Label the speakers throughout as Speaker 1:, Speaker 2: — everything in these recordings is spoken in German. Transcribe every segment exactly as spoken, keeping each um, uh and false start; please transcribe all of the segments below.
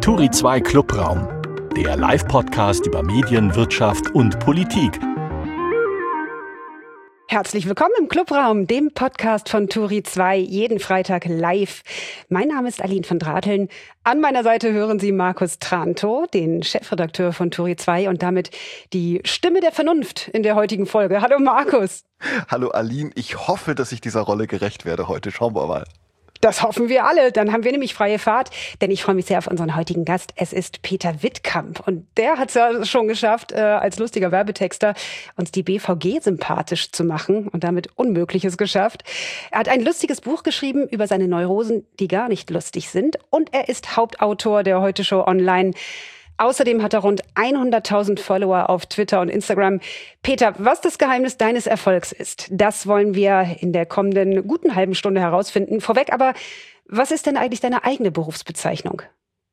Speaker 1: Turi zwei Clubraum, der Live-Podcast über Medien, Wirtschaft und Politik.
Speaker 2: Herzlich willkommen im Clubraum, dem Podcast von Turi zwei, jeden Freitag live. Mein Name ist Aline von Drateln. An meiner Seite hören Sie Markus Trantow, den Chefredakteur von Turi zwei und damit die Stimme der Vernunft in der heutigen Folge. Hallo Markus.
Speaker 3: Hallo Aline, ich hoffe, dass ich dieser Rolle gerecht werde heute. Schauen wir mal.
Speaker 2: Das hoffen wir alle. Dann haben wir nämlich freie Fahrt, denn ich freue mich sehr auf unseren heutigen Gast. Es ist Peter Wittkamp und der hat es ja schon geschafft, äh, als lustiger Werbetexter uns die B V G sympathisch zu machen und damit Unmögliches geschafft. Er hat ein lustiges Buch geschrieben über seine Neurosen, die gar nicht lustig sind, und er ist Hauptautor der Heute-Show Online. Außerdem hat er rund hunderttausend Follower auf Twitter und Instagram. Peter, was das Geheimnis deines Erfolgs ist, das wollen wir in der kommenden guten halben Stunde herausfinden. Vorweg aber, was ist denn eigentlich deine eigene Berufsbezeichnung?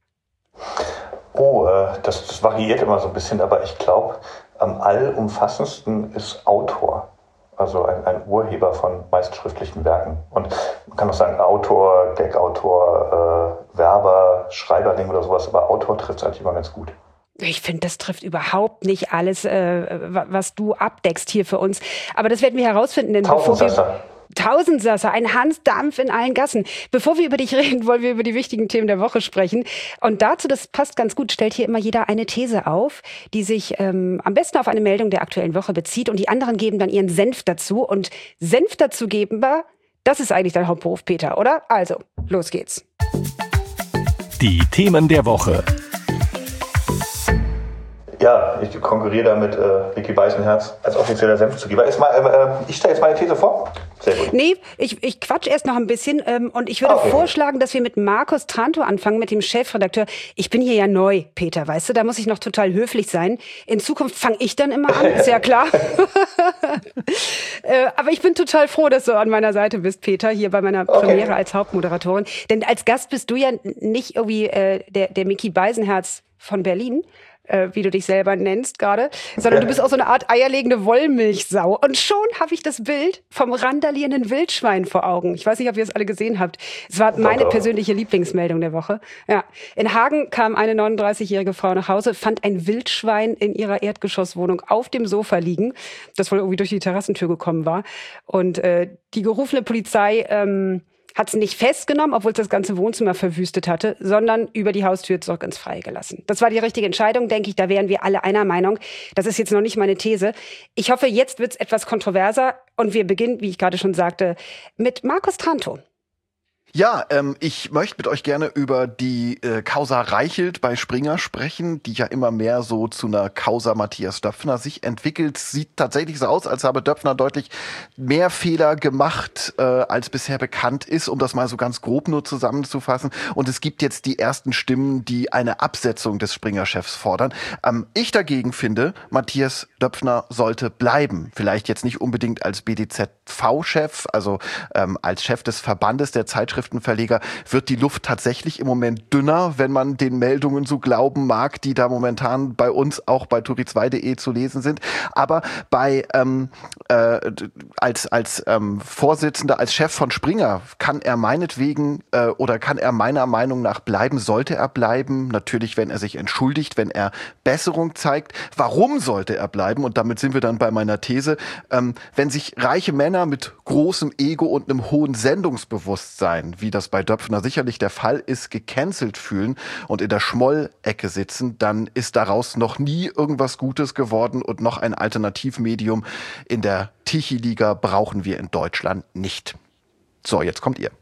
Speaker 4: Oh, äh, das, das variiert immer so ein bisschen, aber ich glaube, am allumfassendsten ist Autor. Also ein, ein Urheber von meist schriftlichen Werken. Und man kann auch sagen Autor, Gag-Autor, äh, Werber, Schreiberling oder sowas, aber Autor trifft es eigentlich immer ganz gut.
Speaker 2: Ich finde, das trifft überhaupt nicht alles, äh, was du abdeckst hier für uns. Aber das werden wir herausfinden, denn bevor wir... Tausendsasser, ein Hansdampf in allen Gassen. Bevor wir über dich reden, wollen wir über die wichtigen Themen der Woche sprechen. Und dazu, das passt ganz gut, stellt hier immer jeder eine These auf, die sich ähm, am besten auf eine Meldung der aktuellen Woche bezieht. Und die anderen geben dann ihren Senf dazu. Und Senf dazu geben wir, das ist eigentlich dein Hauptberuf, Peter, oder? Also, los geht's.
Speaker 1: Die Themen der Woche.
Speaker 4: Ja, ich konkurriere da mit äh, Micky Beisenherz als offizieller Senfzugeber. Ist mal, äh, ich stelle jetzt meine These vor. Sehr gut.
Speaker 2: Nee, ich, ich quatsch erst noch ein bisschen ähm, und ich würde okay. vorschlagen, dass wir mit Markus Trantow anfangen, mit dem Chefredakteur. Ich bin hier ja neu, Peter, weißt du, da muss ich noch total höflich sein. In Zukunft fange ich dann immer an, ist ja klar. äh, aber ich bin total froh, dass du an meiner Seite bist, Peter, hier bei meiner okay. Premiere als Hauptmoderatorin. Denn als Gast bist du ja nicht irgendwie äh, der, der Micky Beisenherz von Berlin, äh, wie du dich selber nennst gerade, sondern du bist auch so eine Art eierlegende Wollmilchsau. Und schon habe ich das Bild vom randalierenden Wildschwein vor Augen. Ich weiß nicht, ob ihr es alle gesehen habt. Es war meine persönliche Lieblingsmeldung der Woche. Ja. In Hagen kam eine neununddreißigjährige Frau nach Hause, fand ein Wildschwein in ihrer Erdgeschosswohnung auf dem Sofa liegen, das wohl irgendwie durch die Terrassentür gekommen war. Und äh, die gerufene Polizei ähm, hat es nicht festgenommen, obwohl es das ganze Wohnzimmer verwüstet hatte, sondern über die Haustür zurück ins Freie gelassen. Das war die richtige Entscheidung, denke ich. Da wären wir alle einer Meinung. Das ist jetzt noch nicht meine These. Ich hoffe, jetzt wird es etwas kontroverser. Und wir beginnen, wie ich gerade schon sagte, mit Markus Trantow.
Speaker 3: Ja, ähm, ich möchte mit euch gerne über die äh, Causa Reichelt bei Springer sprechen, die ja immer mehr so zu einer Causa Matthias Döpfner sich entwickelt. Sieht tatsächlich so aus, als habe Döpfner deutlich mehr Fehler gemacht, äh, als bisher bekannt ist, um das mal so ganz grob nur zusammenzufassen. Und es gibt jetzt die ersten Stimmen, die eine Absetzung des Springer-Chefs fordern. Ähm, ich dagegen finde, Matthias Döpfner sollte bleiben. Vielleicht jetzt nicht unbedingt als B D Z V-Chef, also ähm, als Chef des Verbandes der Zeitschrift Verleger, wird die Luft tatsächlich im Moment dünner, wenn man den Meldungen so glauben mag, die da momentan bei uns auch bei turi zwei punkt de zu lesen sind. Aber bei ähm, äh, als als ähm, Vorsitzender, als Chef von Springer kann er meinetwegen äh, oder kann er meiner Meinung nach bleiben, sollte er bleiben. Natürlich, wenn er sich entschuldigt, wenn er Besserung zeigt. Warum sollte er bleiben? Und damit sind wir dann bei meiner These. Ähm, wenn sich reiche Männer mit großem Ego und einem hohen Sendungsbewusstsein, wie das bei Döpfner sicherlich der Fall ist, gecancelt fühlen und in der Schmollecke sitzen, dann ist daraus noch nie irgendwas Gutes geworden und noch ein Alternativmedium in der Tichy-Liga brauchen wir in Deutschland nicht. So, jetzt kommt ihr.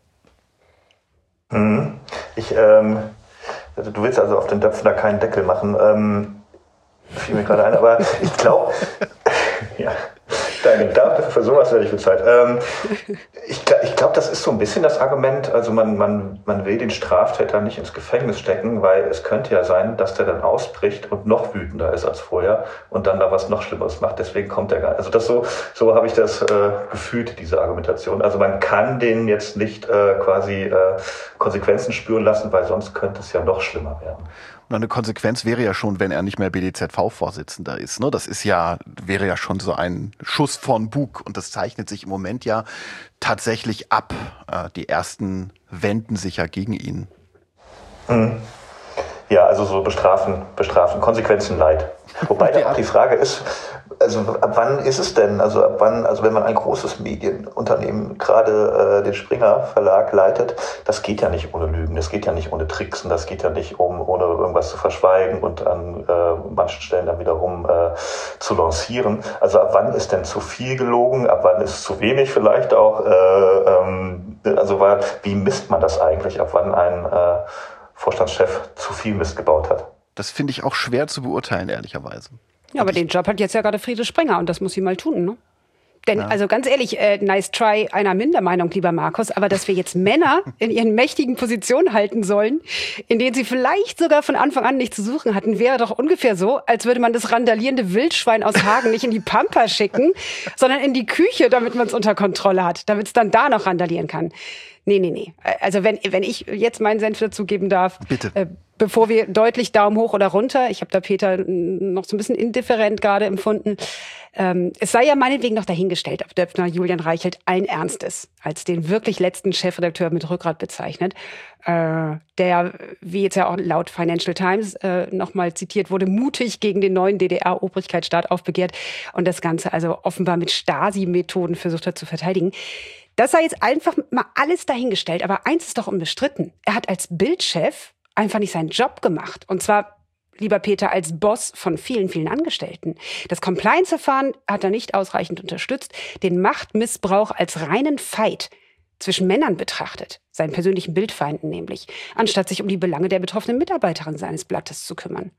Speaker 4: Hm. Ich, ähm, also du willst also auf den Döpfner keinen Deckel machen. Ähm, fiel mir gerade ein, aber ich glaube, ja. Danke, dafür, für sowas werde ich bezahlt. Ähm, ich ich glaube, das ist so ein bisschen das Argument, also man, man, man will den Straftäter nicht ins Gefängnis stecken, weil es könnte ja sein, dass der dann ausbricht und noch wütender ist als vorher und dann da was noch Schlimmeres macht, deswegen kommt er gar nicht. Also das so, so habe ich das äh, gefühlt, diese Argumentation. Also man kann den jetzt nicht äh, quasi äh, Konsequenzen spüren lassen, weil sonst könnte es ja noch schlimmer werden.
Speaker 3: Eine Konsequenz wäre ja schon, wenn er nicht mehr B D Z V-Vorsitzender ist. Ne? Das ist ja, wäre ja schon so ein Schuss von Bug und das zeichnet sich im Moment ja tatsächlich ab. Äh, die ersten wenden sich ja gegen ihn.
Speaker 4: Mhm. Ja, also so bestrafen, bestrafen, Konsequenzen leid. Wobei da auch die Frage ist, also ab wann ist es denn, also ab wann, also wenn man ein großes Medienunternehmen, gerade äh, den Springer Verlag leitet, das geht ja nicht ohne Lügen, das geht ja nicht ohne Tricksen, das geht ja nicht um, ohne irgendwas zu verschweigen und an äh, manchen Stellen dann wiederum äh, zu lancieren. Also ab wann ist denn zu viel gelogen, ab wann ist zu wenig vielleicht auch, äh, ähm, also war, wie misst man das eigentlich, ab wann ein äh, Vorstandschef zu viel Mist gebaut hat?
Speaker 3: Das finde ich auch schwer zu beurteilen, ehrlicherweise.
Speaker 2: Ja, aber den Job hat jetzt ja gerade Friede Springer und das muss sie mal tun, ne? Denn, ja. also ganz ehrlich, äh, nice try, einer Mindermeinung, lieber Markus, aber dass wir jetzt Männer in ihren mächtigen Positionen halten sollen, in denen sie vielleicht sogar von Anfang an nichts zu suchen hatten, wäre doch ungefähr so, als würde man das randalierende Wildschwein aus Hagen nicht in die Pampa schicken, sondern in die Küche, damit man es unter Kontrolle hat, damit es dann da noch randalieren kann. Nee, nee, nee. Also wenn, wenn ich jetzt meinen Senf dazu geben darf,
Speaker 3: bitte.
Speaker 2: Äh, bevor wir deutlich Daumen hoch oder runter, ich habe da Peter noch so ein bisschen indifferent gerade empfunden, ähm, es sei ja meinetwegen noch dahingestellt, ob Döpfner Julian Reichelt allen Ernstes als den wirklich letzten Chefredakteur mit Rückgrat bezeichnet, äh, der, wie jetzt ja auch laut Financial Times äh, nochmal zitiert wurde, mutig gegen den neuen D D R-Obrigkeitsstaat aufbegehrt und das Ganze also offenbar mit Stasi-Methoden versucht hat zu verteidigen. Das sei jetzt einfach mal alles dahingestellt. Aber eins ist doch unbestritten. Er hat als Bild-Chef einfach nicht seinen Job gemacht. Und zwar, lieber Peter, als Boss von vielen, vielen Angestellten. Das Compliance-Verfahren hat er nicht ausreichend unterstützt. Den Machtmissbrauch als reinen Fight zwischen Männern betrachtet. Seinen persönlichen Bildfeinden nämlich. Anstatt sich um die Belange der betroffenen Mitarbeiterin seines Blattes zu kümmern.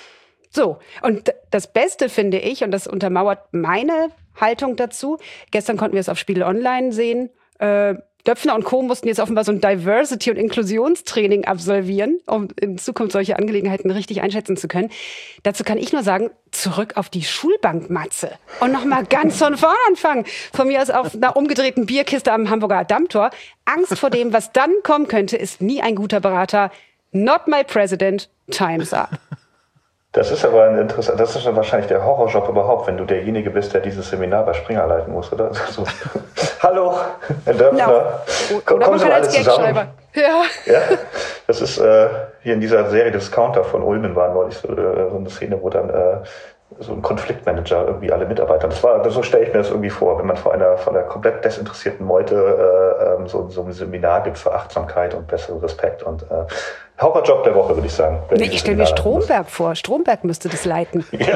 Speaker 2: So, und das Beste finde ich, und das untermauert meine Haltung dazu, gestern konnten wir es auf Spiegel Online sehen, äh, Döpfner und Co. mussten jetzt offenbar so ein Diversity- und Inklusionstraining absolvieren, um in Zukunft solche Angelegenheiten richtig einschätzen zu können. Dazu kann ich nur sagen, zurück auf die Schulbank, Matze. Und nochmal ganz von vorn anfangen. Von mir aus auf einer umgedrehten Bierkiste am Hamburger Dammtor. Angst vor dem, was dann kommen könnte, ist nie ein guter Berater. Not my president, time's up.
Speaker 4: Das ist aber ein interessant, das ist wahrscheinlich der Horrorjob überhaupt, wenn du derjenige bist, der dieses Seminar bei Springer leiten muss, oder? So. Hallo, Herr Döpfner.
Speaker 2: No. Komm, oder man kann als Gagschreiber. Ja.
Speaker 4: Ja. Das ist äh, hier in dieser Serie Discounter von Ulmen war neulich so, äh, so eine Szene, wo dann äh, so ein Konfliktmanager irgendwie alle Mitarbeiter. Das war, so stelle ich mir das irgendwie vor, wenn man vor einer von einer komplett desinteressierten Meute äh, so, so ein Seminar gibt für Achtsamkeit und besseren Respekt und äh, Horrorjob der Woche, würde ich sagen.
Speaker 2: Nee, ich stelle mir Stromberg vor. Stromberg müsste das leiten.
Speaker 4: Ja.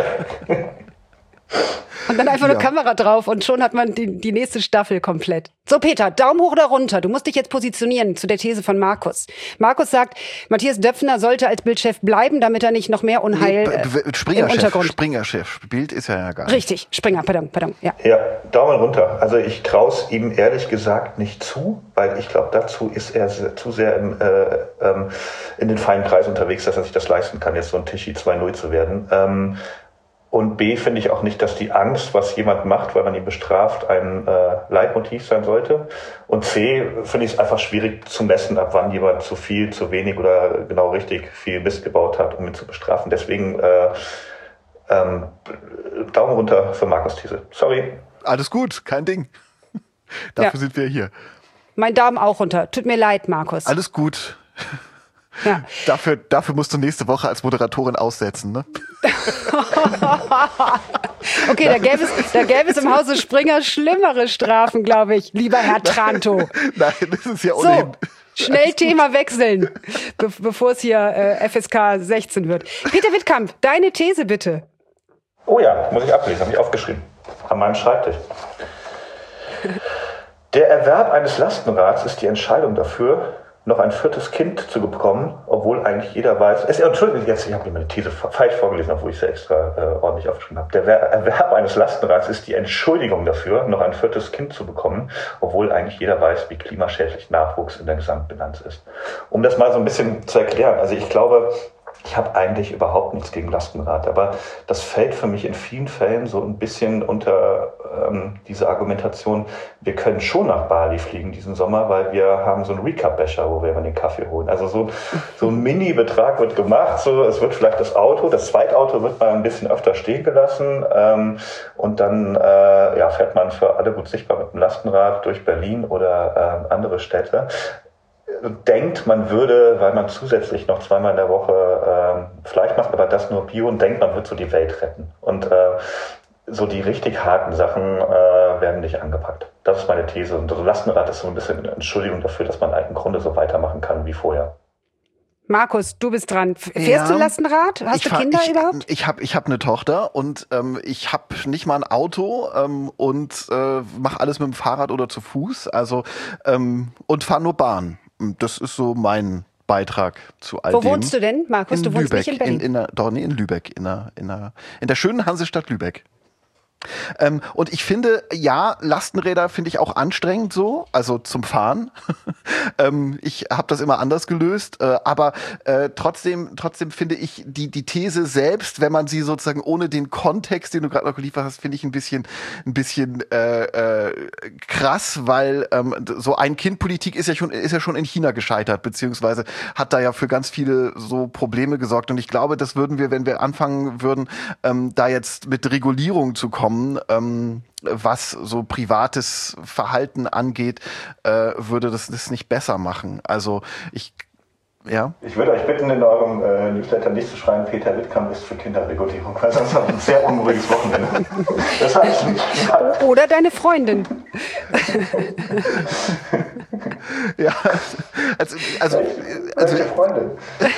Speaker 2: Und dann einfach
Speaker 3: ja.
Speaker 2: eine Kamera drauf und schon hat man die, die nächste Staffel komplett. So, Peter, Daumen hoch oder runter. Du musst dich jetzt positionieren zu der These von Markus. Markus sagt, Matthias Döpfner sollte als Bildchef bleiben, damit er nicht noch mehr Unheil
Speaker 3: nee,
Speaker 2: äh,
Speaker 3: Springer
Speaker 2: im Untergrund.
Speaker 3: Springer-Chef. Bild ist er ja gar nicht.
Speaker 2: Richtig, Springer, pardon, pardon. Ja,
Speaker 4: ja, Daumen runter. Also ich traue es ihm ehrlich gesagt nicht zu, weil ich glaube, dazu ist er zu sehr im, äh, ähm, in den feinen Kreisen unterwegs, dass er sich das leisten kann, jetzt so ein Tischi zwei null zu werden. Ähm, Und B, finde ich auch nicht, dass die Angst, was jemand macht, weil man ihn bestraft, ein äh, Leitmotiv sein sollte. Und C, finde ich es einfach schwierig zu messen, ab wann jemand zu viel, zu wenig oder genau richtig viel Mist gebaut hat, um ihn zu bestrafen. Deswegen äh, ähm, Daumen runter für Markus Thiese. Sorry.
Speaker 3: Alles gut, kein Ding. Dafür ja. sind wir hier.
Speaker 2: Mein Daumen auch runter. Tut mir leid, Markus.
Speaker 3: Alles gut.
Speaker 2: Ja.
Speaker 3: Dafür, dafür musst du nächste Woche als Moderatorin aussetzen, ne?
Speaker 2: Okay, da gäbe es, da gäbe es im Hause Springer schlimmere Strafen, glaube ich, lieber Herr Tranto.
Speaker 3: Nein, das ist ja ohnehin.
Speaker 2: So, schnell Thema wechseln, be- bevor es hier äh, F S K sechzehn wird. Peter Wittkamp, deine These bitte.
Speaker 4: Oh ja, muss ich ablesen, habe ich aufgeschrieben. An meinem Schreibtisch. Der Erwerb eines Lastenrads ist die Entscheidung dafür, noch ein viertes Kind zu bekommen, obwohl eigentlich jeder weiß, es, Entschuldigung, jetzt, ich habe mir meine These falsch vorgelesen, obwohl ich sie extra äh, ordentlich aufgeschrieben habe. Der Erwerb eines Lastenrads ist die Entschuldigung dafür, noch ein viertes Kind zu bekommen, obwohl eigentlich jeder weiß, wie klimaschädlich Nachwuchs in der Gesamtbilanz ist. Um das mal so ein bisschen zu erklären, also ich glaube, ich habe eigentlich überhaupt nichts gegen Lastenrad, aber das fällt für mich in vielen Fällen so ein bisschen unter ähm, diese Argumentation, wir können schon nach Bali fliegen diesen Sommer, weil wir haben so einen Recap-Becher, wo wir immer den Kaffee holen. Also so, so ein Mini-Betrag wird gemacht, so es wird vielleicht das Auto, das Zweitauto wird mal ein bisschen öfter stehen gelassen ähm, und dann äh, ja, fährt man für alle gut sichtbar mit dem Lastenrad durch Berlin oder äh, andere Städte. denkt, man würde, weil man zusätzlich noch zweimal in der Woche äh, Fleisch macht, aber das nur Bio, und denkt, man wird so die Welt retten. Und äh, so die richtig harten Sachen äh, werden nicht angepackt. Das ist meine These. Und so Lastenrad ist so ein bisschen eine Entschuldigung dafür, dass man halt im Grunde so weitermachen kann wie vorher.
Speaker 2: Markus, du bist dran. Fährst
Speaker 3: ja,
Speaker 2: du Lastenrad? Hast du
Speaker 3: fahr,
Speaker 2: Kinder
Speaker 3: ich,
Speaker 2: überhaupt?
Speaker 3: Ich habe ich hab eine Tochter und ähm, ich habe nicht mal ein Auto ähm, und äh, mache alles mit dem Fahrrad oder zu Fuß. Also ähm, und fahre nur Bahn. Das ist so mein Beitrag zu all
Speaker 2: Wo
Speaker 3: dem.
Speaker 2: Wo wohnst du denn, Markus?
Speaker 3: In
Speaker 2: du wohnst
Speaker 3: Lübeck,
Speaker 2: nicht in Berlin?
Speaker 3: In, in der, doch, nee, in Lübeck, in der, in der, in der schönen Hansestadt Lübeck. Ähm, und ich finde, ja, Lastenräder finde ich auch anstrengend so, also zum Fahren. ähm, ich habe das immer anders gelöst, äh, aber äh, trotzdem, trotzdem finde ich die die These selbst, wenn man sie sozusagen ohne den Kontext, den du gerade noch geliefert hast, finde ich ein bisschen, ein bisschen äh, äh, krass, weil ähm, so Ein-Kind-Politik ist ja schon ist ja schon in China gescheitert, beziehungsweise hat da ja für ganz viele so Probleme gesorgt. Und ich glaube, das würden wir, wenn wir anfangen würden, ähm, da jetzt mit Regulierung zu kommen, Ähm, was so privates Verhalten angeht, äh, würde das das nicht besser machen. Also ich, ja.
Speaker 4: Ich würde euch bitten, in eurem äh, Newsletter nicht zu schreiben, Peter Wittkamp ist für Kinderregulierung, weil sonst haben wir ein sehr unruhiges Wochenende. Das heißt nicht.
Speaker 2: Oder deine Freundin.
Speaker 3: Ja, also, also, also
Speaker 4: Freundin.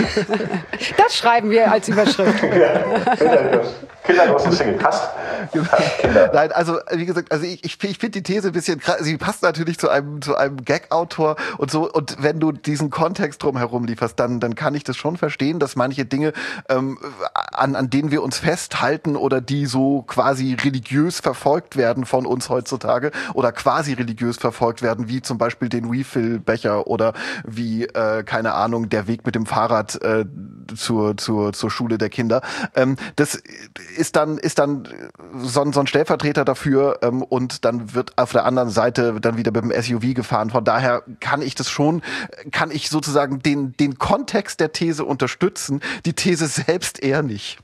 Speaker 2: Das schreiben wir als Überschrift.
Speaker 4: Ja, kinderlos. Kinderlos ist Single. Passt. Kinder.
Speaker 3: Nein, also wie gesagt, also ich, ich, ich finde die These ein bisschen krass. Sie passt natürlich zu einem zu einem Gag-Autor und so. Und wenn du diesen Kontext drumherum lieferst, dann dann kann ich das schon verstehen, dass manche Dinge ähm, an an denen wir uns festhalten oder die so quasi religiös verfolgt werden von uns heutzutage oder quasi religiös verfolgt werden, wie zum Beispiel den Refill-Becher oder wie äh, keine Ahnung der Weg mit dem Fahrrad äh, zur zur zur Schule der Kinder. Ähm, das ist dann ist dann so ein, so ein Stellvertreter dafür ähm, und dann wird auf der anderen Seite dann wieder mit dem S U V gefahren. Von daher kann ich das schon, kann ich sozusagen den den Kontext der These unterstützen, die These selbst eher nicht.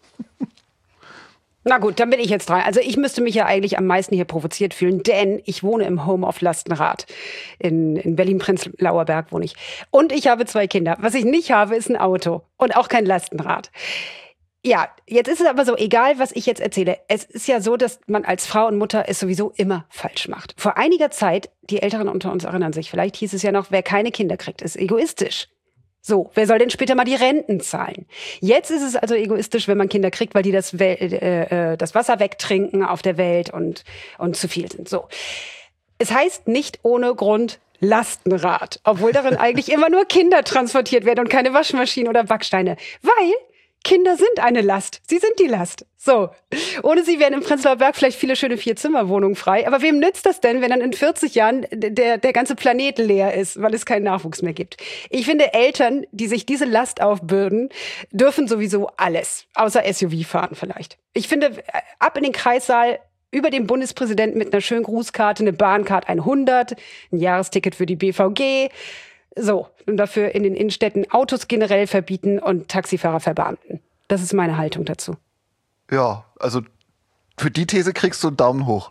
Speaker 2: Na gut, dann bin ich jetzt dran. Also ich müsste mich ja eigentlich am meisten hier provoziert fühlen, denn ich wohne im Home of Lastenrad. In, in Berlin-Prenzlauer Berg wohne ich. Und ich habe zwei Kinder. Was ich nicht habe, ist ein Auto und auch kein Lastenrad. Ja, jetzt ist es aber so, egal was ich jetzt erzähle, es ist ja so, dass man als Frau und Mutter es sowieso immer falsch macht. Vor einiger Zeit, die Älteren unter uns erinnern sich, vielleicht hieß es ja noch, wer keine Kinder kriegt, ist egoistisch. So, wer soll denn später mal die Renten zahlen? Jetzt ist es also egoistisch, wenn man Kinder kriegt, weil die das, Wel- äh, das Wasser wegtrinken auf der Welt und, und zu viel sind. So. Es heißt nicht ohne Grund Lastenrad, obwohl darin eigentlich immer nur Kinder transportiert werden und keine Waschmaschinen oder Backsteine. Weil Kinder sind eine Last. Sie sind die Last. So. Ohne sie wären im Prenzlauer Berg vielleicht viele schöne Vier-Zimmer-Wohnungen frei. Aber wem nützt das denn, wenn dann in vierzig Jahren der, der ganze Planet leer ist, weil es keinen Nachwuchs mehr gibt? Ich finde, Eltern, die sich diese Last aufbürden, dürfen sowieso alles. Außer S U V fahren vielleicht. Ich finde, ab in den Kreissaal, über den Bundespräsidenten mit einer schönen Grußkarte, eine Bahncard hundert, ein Jahresticket für die B V G. So, und dafür in den Innenstädten Autos generell verbieten und Taxifahrer verbeamten. Das ist meine Haltung dazu.
Speaker 3: Ja, also für die These kriegst du einen Daumen hoch.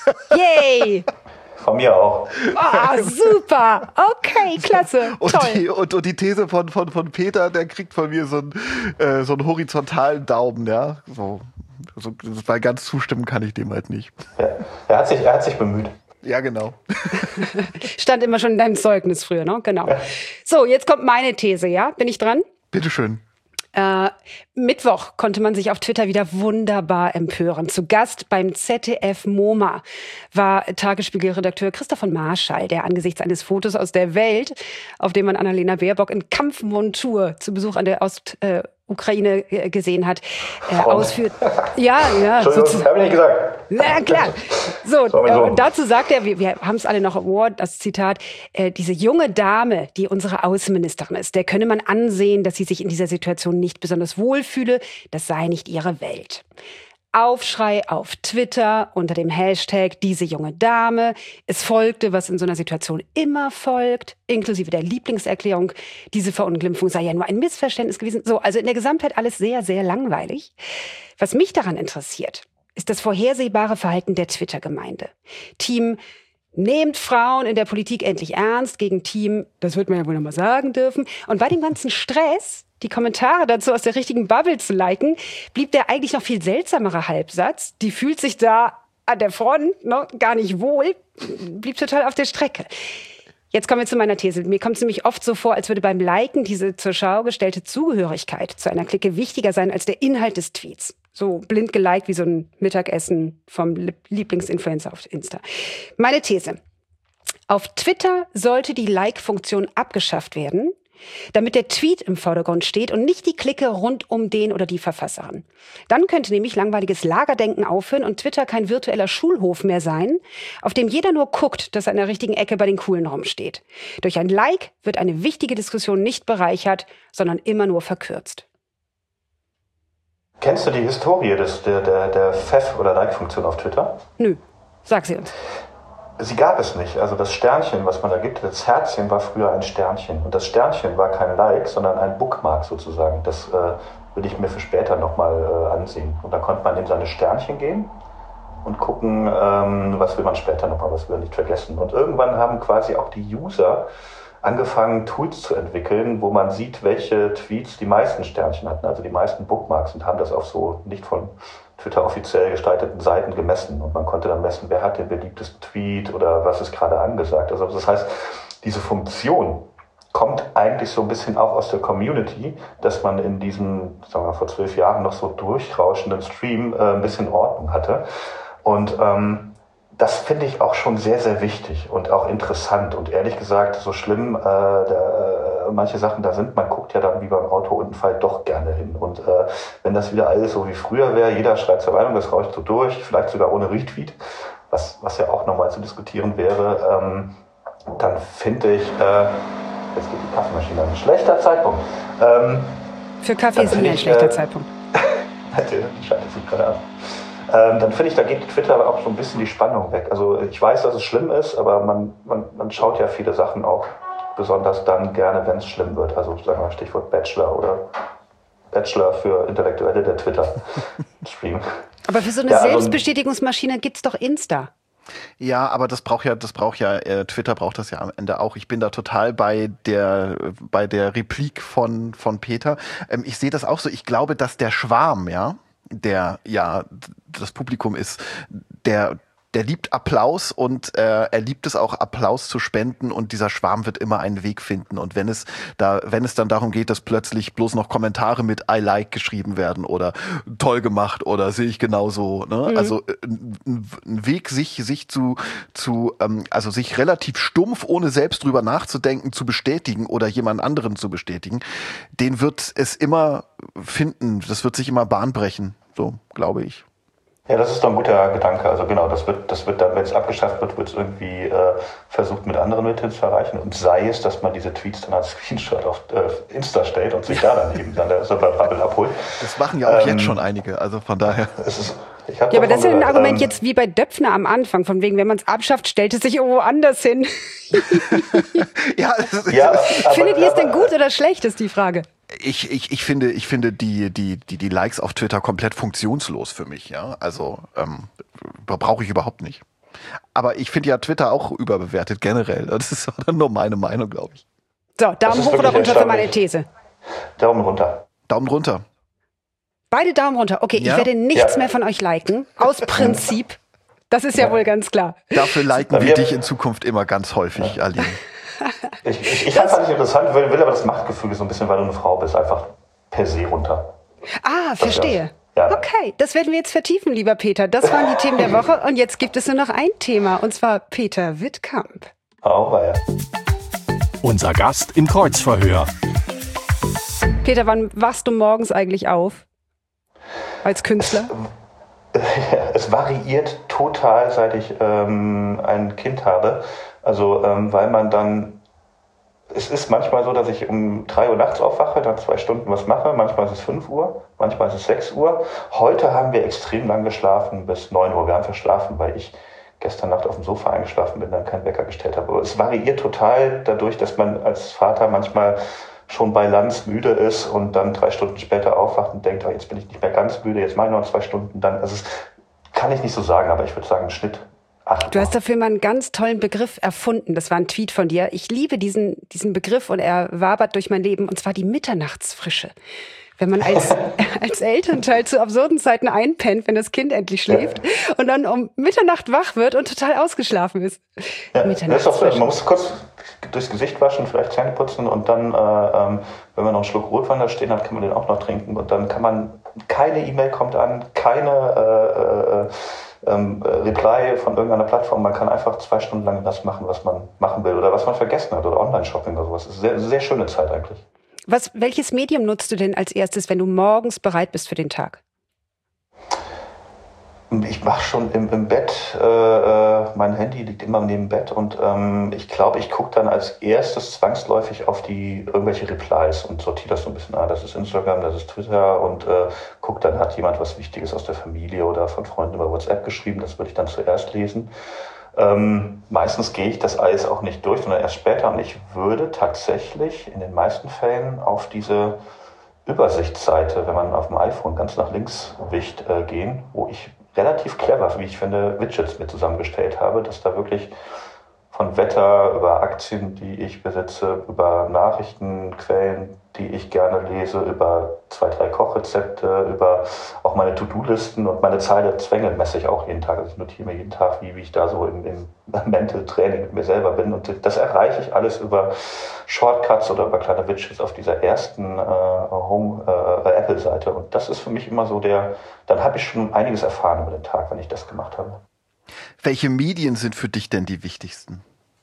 Speaker 2: Yay!
Speaker 4: Von mir auch.
Speaker 2: Ah, super! Okay, klasse,
Speaker 3: und
Speaker 2: toll.
Speaker 3: Die, und, und die These von, von, von Peter, der kriegt von mir so einen, äh, so einen horizontalen Daumen, ja. So, so, weil ganz zustimmen kann ich dem halt nicht.
Speaker 4: Ja, er hat sich, er hat sich bemüht.
Speaker 3: Ja, genau.
Speaker 2: Stand immer schon in deinem Zeugnis früher, ne? Genau. So, jetzt kommt meine These, ja? Bin ich dran?
Speaker 3: Bitteschön.
Speaker 2: Äh, Mittwoch konnte man sich auf Twitter wieder wunderbar empören. Zu Gast beim Z D F MoMA war Tagesspiegel-Redakteur Christoph von Marschall, der angesichts eines Fotos aus der Welt, auf dem man Annalena Baerbock in Kampfmontur zu Besuch an der Ostukraine äh, gesehen hat, äh, ausführt. Ja, ja.
Speaker 4: Entschuldigung, habe ich nicht gesagt.
Speaker 2: Ja, klar. So,
Speaker 4: So,
Speaker 2: äh, dazu sagt er, wir, wir haben es alle noch im Ohr, das Zitat, äh, diese junge Dame, die unsere Außenministerin ist, der könne man ansehen, dass sie sich in dieser Situation nicht besonders wohlfühle, das sei nicht ihre Welt. Aufschrei auf Twitter unter dem Hashtag diese junge Dame. Es folgte, was in so einer Situation immer folgt, inklusive der Lieblingserklärung, diese Verunglimpfung sei ja nur ein Missverständnis gewesen. So, also in der Gesamtheit alles sehr, sehr langweilig. Was mich daran interessiert, ist das vorhersehbare Verhalten der Twitter-Gemeinde. Team Nehmt Frauen in der Politik endlich ernst gegen Team, das wird man ja wohl noch mal sagen dürfen. Und bei dem ganzen Stress, die Kommentare dazu aus der richtigen Bubble zu liken, blieb der eigentlich noch viel seltsamere Halbsatz. Die fühlt sich da an der Front noch gar nicht wohl, blieb total auf der Strecke. Jetzt kommen wir zu meiner These. Mir kommt es nämlich oft so vor, als würde beim Liken diese zur Schau gestellte Zugehörigkeit zu einer Clique wichtiger sein als der Inhalt des Tweets. So blind geliked wie so ein Mittagessen vom Lieblingsinfluencer auf Insta. Meine These. Auf Twitter sollte die Like-Funktion abgeschafft werden, damit der Tweet im Vordergrund steht und nicht die Clique rund um den oder die Verfasserin. Dann könnte nämlich langweiliges Lagerdenken aufhören und Twitter kein virtueller Schulhof mehr sein, auf dem jeder nur guckt, dass er an der richtigen Ecke bei den Coolen rumsteht. Durch ein Like wird eine wichtige Diskussion nicht bereichert, sondern immer nur verkürzt.
Speaker 4: Kennst du die Historie des, der, der, der F E F oder Like-Funktion auf Twitter?
Speaker 2: Nö, sag sie uns.
Speaker 4: Sie gab es nicht. Also das Sternchen, was man da gibt, das Herzchen war früher ein Sternchen. Und das Sternchen war kein Like, sondern ein Bookmark sozusagen. Das äh, will ich mir für später nochmal äh, ansehen. Und dann konnte man in seine Sternchen gehen und gucken, ähm, was will man später nochmal, was will man nicht vergessen. Und irgendwann haben quasi auch die User angefangen, Tools zu entwickeln, wo man sieht, welche Tweets die meisten Sternchen hatten, also die meisten Bookmarks, und haben das auf so nicht von Twitter offiziell gestalteten Seiten gemessen. Und man konnte dann messen, wer hat den beliebtesten Tweet oder was ist gerade angesagt. Also das heißt, diese Funktion kommt eigentlich so ein bisschen auch aus der Community, dass man in diesem, sagen wir mal, vor zwölf Jahren noch so durchrauschenden Stream äh, ein bisschen Ordnung hatte. Und ähm, das finde ich auch schon sehr, sehr wichtig und auch interessant. Und ehrlich gesagt, so schlimm äh, der, äh, manche Sachen da sind, man guckt ja dann wie beim Autounfall doch gerne hin. Und äh, wenn das wieder alles so wie früher wäre, jeder schreibt zur Meinung, das rauscht so durch, vielleicht sogar ohne Retweet, was, was ja auch nochmal zu diskutieren wäre, ähm, dann finde ich, äh, jetzt geht die Kaffeemaschine an, ein schlechter Zeitpunkt. Ähm,
Speaker 2: Für Kaffee ist nie ein schlechter äh, Zeitpunkt.
Speaker 4: Die schaltet sich gerade ab. Ähm, dann finde ich, da geht Twitter aber auch so ein bisschen die Spannung weg. Also ich weiß, dass es schlimm ist, aber man, man, man schaut ja viele Sachen auch besonders dann gerne, wenn es schlimm wird. Also sagen wir Stichwort Bachelor oder Bachelor für Intellektuelle, der Twitter-Stream.
Speaker 2: Aber für so eine
Speaker 4: ja, also,
Speaker 2: Selbstbestätigungsmaschine gibt's doch Insta.
Speaker 3: Ja, aber das braucht ja, das braucht ja, äh, Twitter braucht das ja am Ende auch. Ich bin da total bei der, bei der Replik von, von Peter. Ähm, ich sehe das auch so. Ich glaube, dass der Schwarm, ja, der ja das Publikum ist, der der liebt Applaus und äh, er liebt es auch, Applaus zu spenden, und dieser Schwarm wird immer einen Weg finden. Und wenn es da, wenn es dann darum geht, dass plötzlich bloß noch Kommentare mit I like geschrieben werden oder toll gemacht oder sehe ich genauso, ne? Mhm. Also ein, ein Weg, sich sich zu zu ähm, also sich relativ stumpf, ohne selbst drüber nachzudenken, zu bestätigen oder jemand anderen zu bestätigen, den wird es immer finden. Das wird sich immer Bahn brechen, so glaube ich.
Speaker 4: Ja, das ist doch ein guter Gedanke. Also genau, das wird, das wird dann, wenn es abgeschafft wird, wird es irgendwie äh, versucht, mit anderen Mitteln zu erreichen. Und sei es, dass man diese Tweets dann als Screenshot auf äh, Insta stellt und sich da dann eben dann der Server-Bubble abholt.
Speaker 3: Das machen ja auch ähm, jetzt schon einige, also von daher.
Speaker 4: Es ist, ich hab
Speaker 2: ja, aber das ist ja ein
Speaker 4: gehört,
Speaker 2: Argument
Speaker 4: ähm,
Speaker 2: jetzt wie bei Döpfner am Anfang, von wegen, wenn man es abschafft, stellt es sich irgendwo anders hin.
Speaker 3: ja, es,
Speaker 4: ja, aber,
Speaker 2: Findet ihr es denn
Speaker 4: aber,
Speaker 2: gut oder schlecht, ist die Frage.
Speaker 3: Ich, ich, ich finde, ich finde die, die, die, die Likes auf Twitter komplett funktionslos für mich, ja. Also ähm, brauche ich überhaupt nicht. Aber ich finde ja Twitter auch überbewertet generell. Das ist dann nur meine Meinung, glaube ich.
Speaker 2: So, Daumen hoch oder runter für meine These?
Speaker 4: Daumen runter.
Speaker 3: Daumen runter.
Speaker 2: Beide Daumen runter. Okay,
Speaker 3: ja?
Speaker 2: ich werde nichts
Speaker 4: ja.
Speaker 2: mehr von euch liken. Aus Prinzip. Das ist ja, ja wohl ganz klar.
Speaker 3: Dafür liken wir dich in Zukunft immer ganz häufig, ja. Aline.
Speaker 4: Ich, ich, ich fand es nicht interessant, will, will aber das Machtgefüge so ein bisschen, weil du eine Frau bist, einfach per se runter.
Speaker 2: Ah, verstehe.
Speaker 4: Ja.
Speaker 2: Okay, das werden wir jetzt vertiefen, lieber Peter. Das waren die Themen der Woche und jetzt gibt es nur noch ein Thema, und zwar Peter Wittkamp.
Speaker 4: Oh, ja.
Speaker 1: Unser Gast im Kreuzverhör.
Speaker 2: Peter, wann wachst du morgens eigentlich auf? Als Künstler?
Speaker 4: Es, es variiert total, seit ich ähm, ein Kind habe. Also, ähm, weil man dann, es ist manchmal so, dass ich um drei Uhr nachts aufwache, dann zwei Stunden was mache. Manchmal ist es fünf Uhr, manchmal ist es sechs Uhr. Heute haben wir extrem lang geschlafen, bis neun Uhr. Wir haben verschlafen, weil ich gestern Nacht auf dem Sofa eingeschlafen bin, dann keinen Wecker gestellt habe. Aber es variiert total dadurch, dass man als Vater manchmal schon bei Lanz müde ist und dann drei Stunden später aufwacht und denkt, oh, jetzt bin ich nicht mehr ganz müde, jetzt mache ich noch zwei Stunden. Dann, also das kann ich nicht so sagen, aber ich würde sagen, im Schnitt Ach,
Speaker 2: du hast dafür mal einen ganz tollen Begriff erfunden. Das war ein Tweet von dir. Ich liebe diesen, diesen Begriff und er wabert durch mein Leben. Und zwar die Mitternachtsfrische. Wenn man als, als Elternteil zu absurden Zeiten einpennt, wenn das Kind endlich schläft ja. und dann um Mitternacht wach wird und total ausgeschlafen ist.
Speaker 4: Ja, das ist auch so. Man muss kurz durchs Gesicht waschen, vielleicht Zähne putzen und dann, äh, ähm, wenn man noch einen Schluck Rotwein da stehen hat, kann man den auch noch trinken. Und dann kann man, keine E-Mail kommt an, keine äh, äh, ähm, Reply von irgendeiner Plattform. Man kann einfach zwei Stunden lang das machen, was man machen will oder was man vergessen hat oder Online-Shopping oder sowas. Das ist eine sehr, sehr schöne Zeit eigentlich.
Speaker 2: Was, welches Medium nutzt du denn als erstes, wenn du morgens bereit bist für den Tag?
Speaker 4: Ich mache schon im, im Bett, äh, mein Handy liegt immer neben dem Bett und ähm, ich glaube, ich gucke dann als erstes zwangsläufig auf die irgendwelche Replies und sortiere das so ein bisschen an. Das ist Instagram, das ist Twitter und äh, gucke dann, hat jemand was Wichtiges aus der Familie oder von Freunden über WhatsApp geschrieben, das würde ich dann zuerst lesen. Ähm, meistens gehe ich das alles auch nicht durch, sondern erst später. Und ich würde tatsächlich in den meisten Fällen auf diese Übersichtsseite, wenn man auf dem iPhone ganz nach links wischt, äh, gehen, wo ich relativ clever, wie ich finde, Widgets mir zusammengestellt habe, dass da wirklich von Wetter über Aktien, die ich besitze, über Nachrichtenquellen, die ich gerne lese, über zwei, drei Kochrezepte, über auch meine To-Do-Listen und meine Zahl der Zwänge messe ich auch jeden Tag. Also ich notiere mir jeden Tag, wie, wie ich da so im, im Mental-Training mit mir selber bin. Und das erreiche ich alles über Shortcuts oder über kleine Widgets auf dieser ersten äh, Home äh, Apple-Seite. Und das ist für mich immer so der, dann habe ich schon einiges erfahren über den Tag, wenn ich das gemacht habe.
Speaker 3: Welche Medien sind für dich denn die wichtigsten?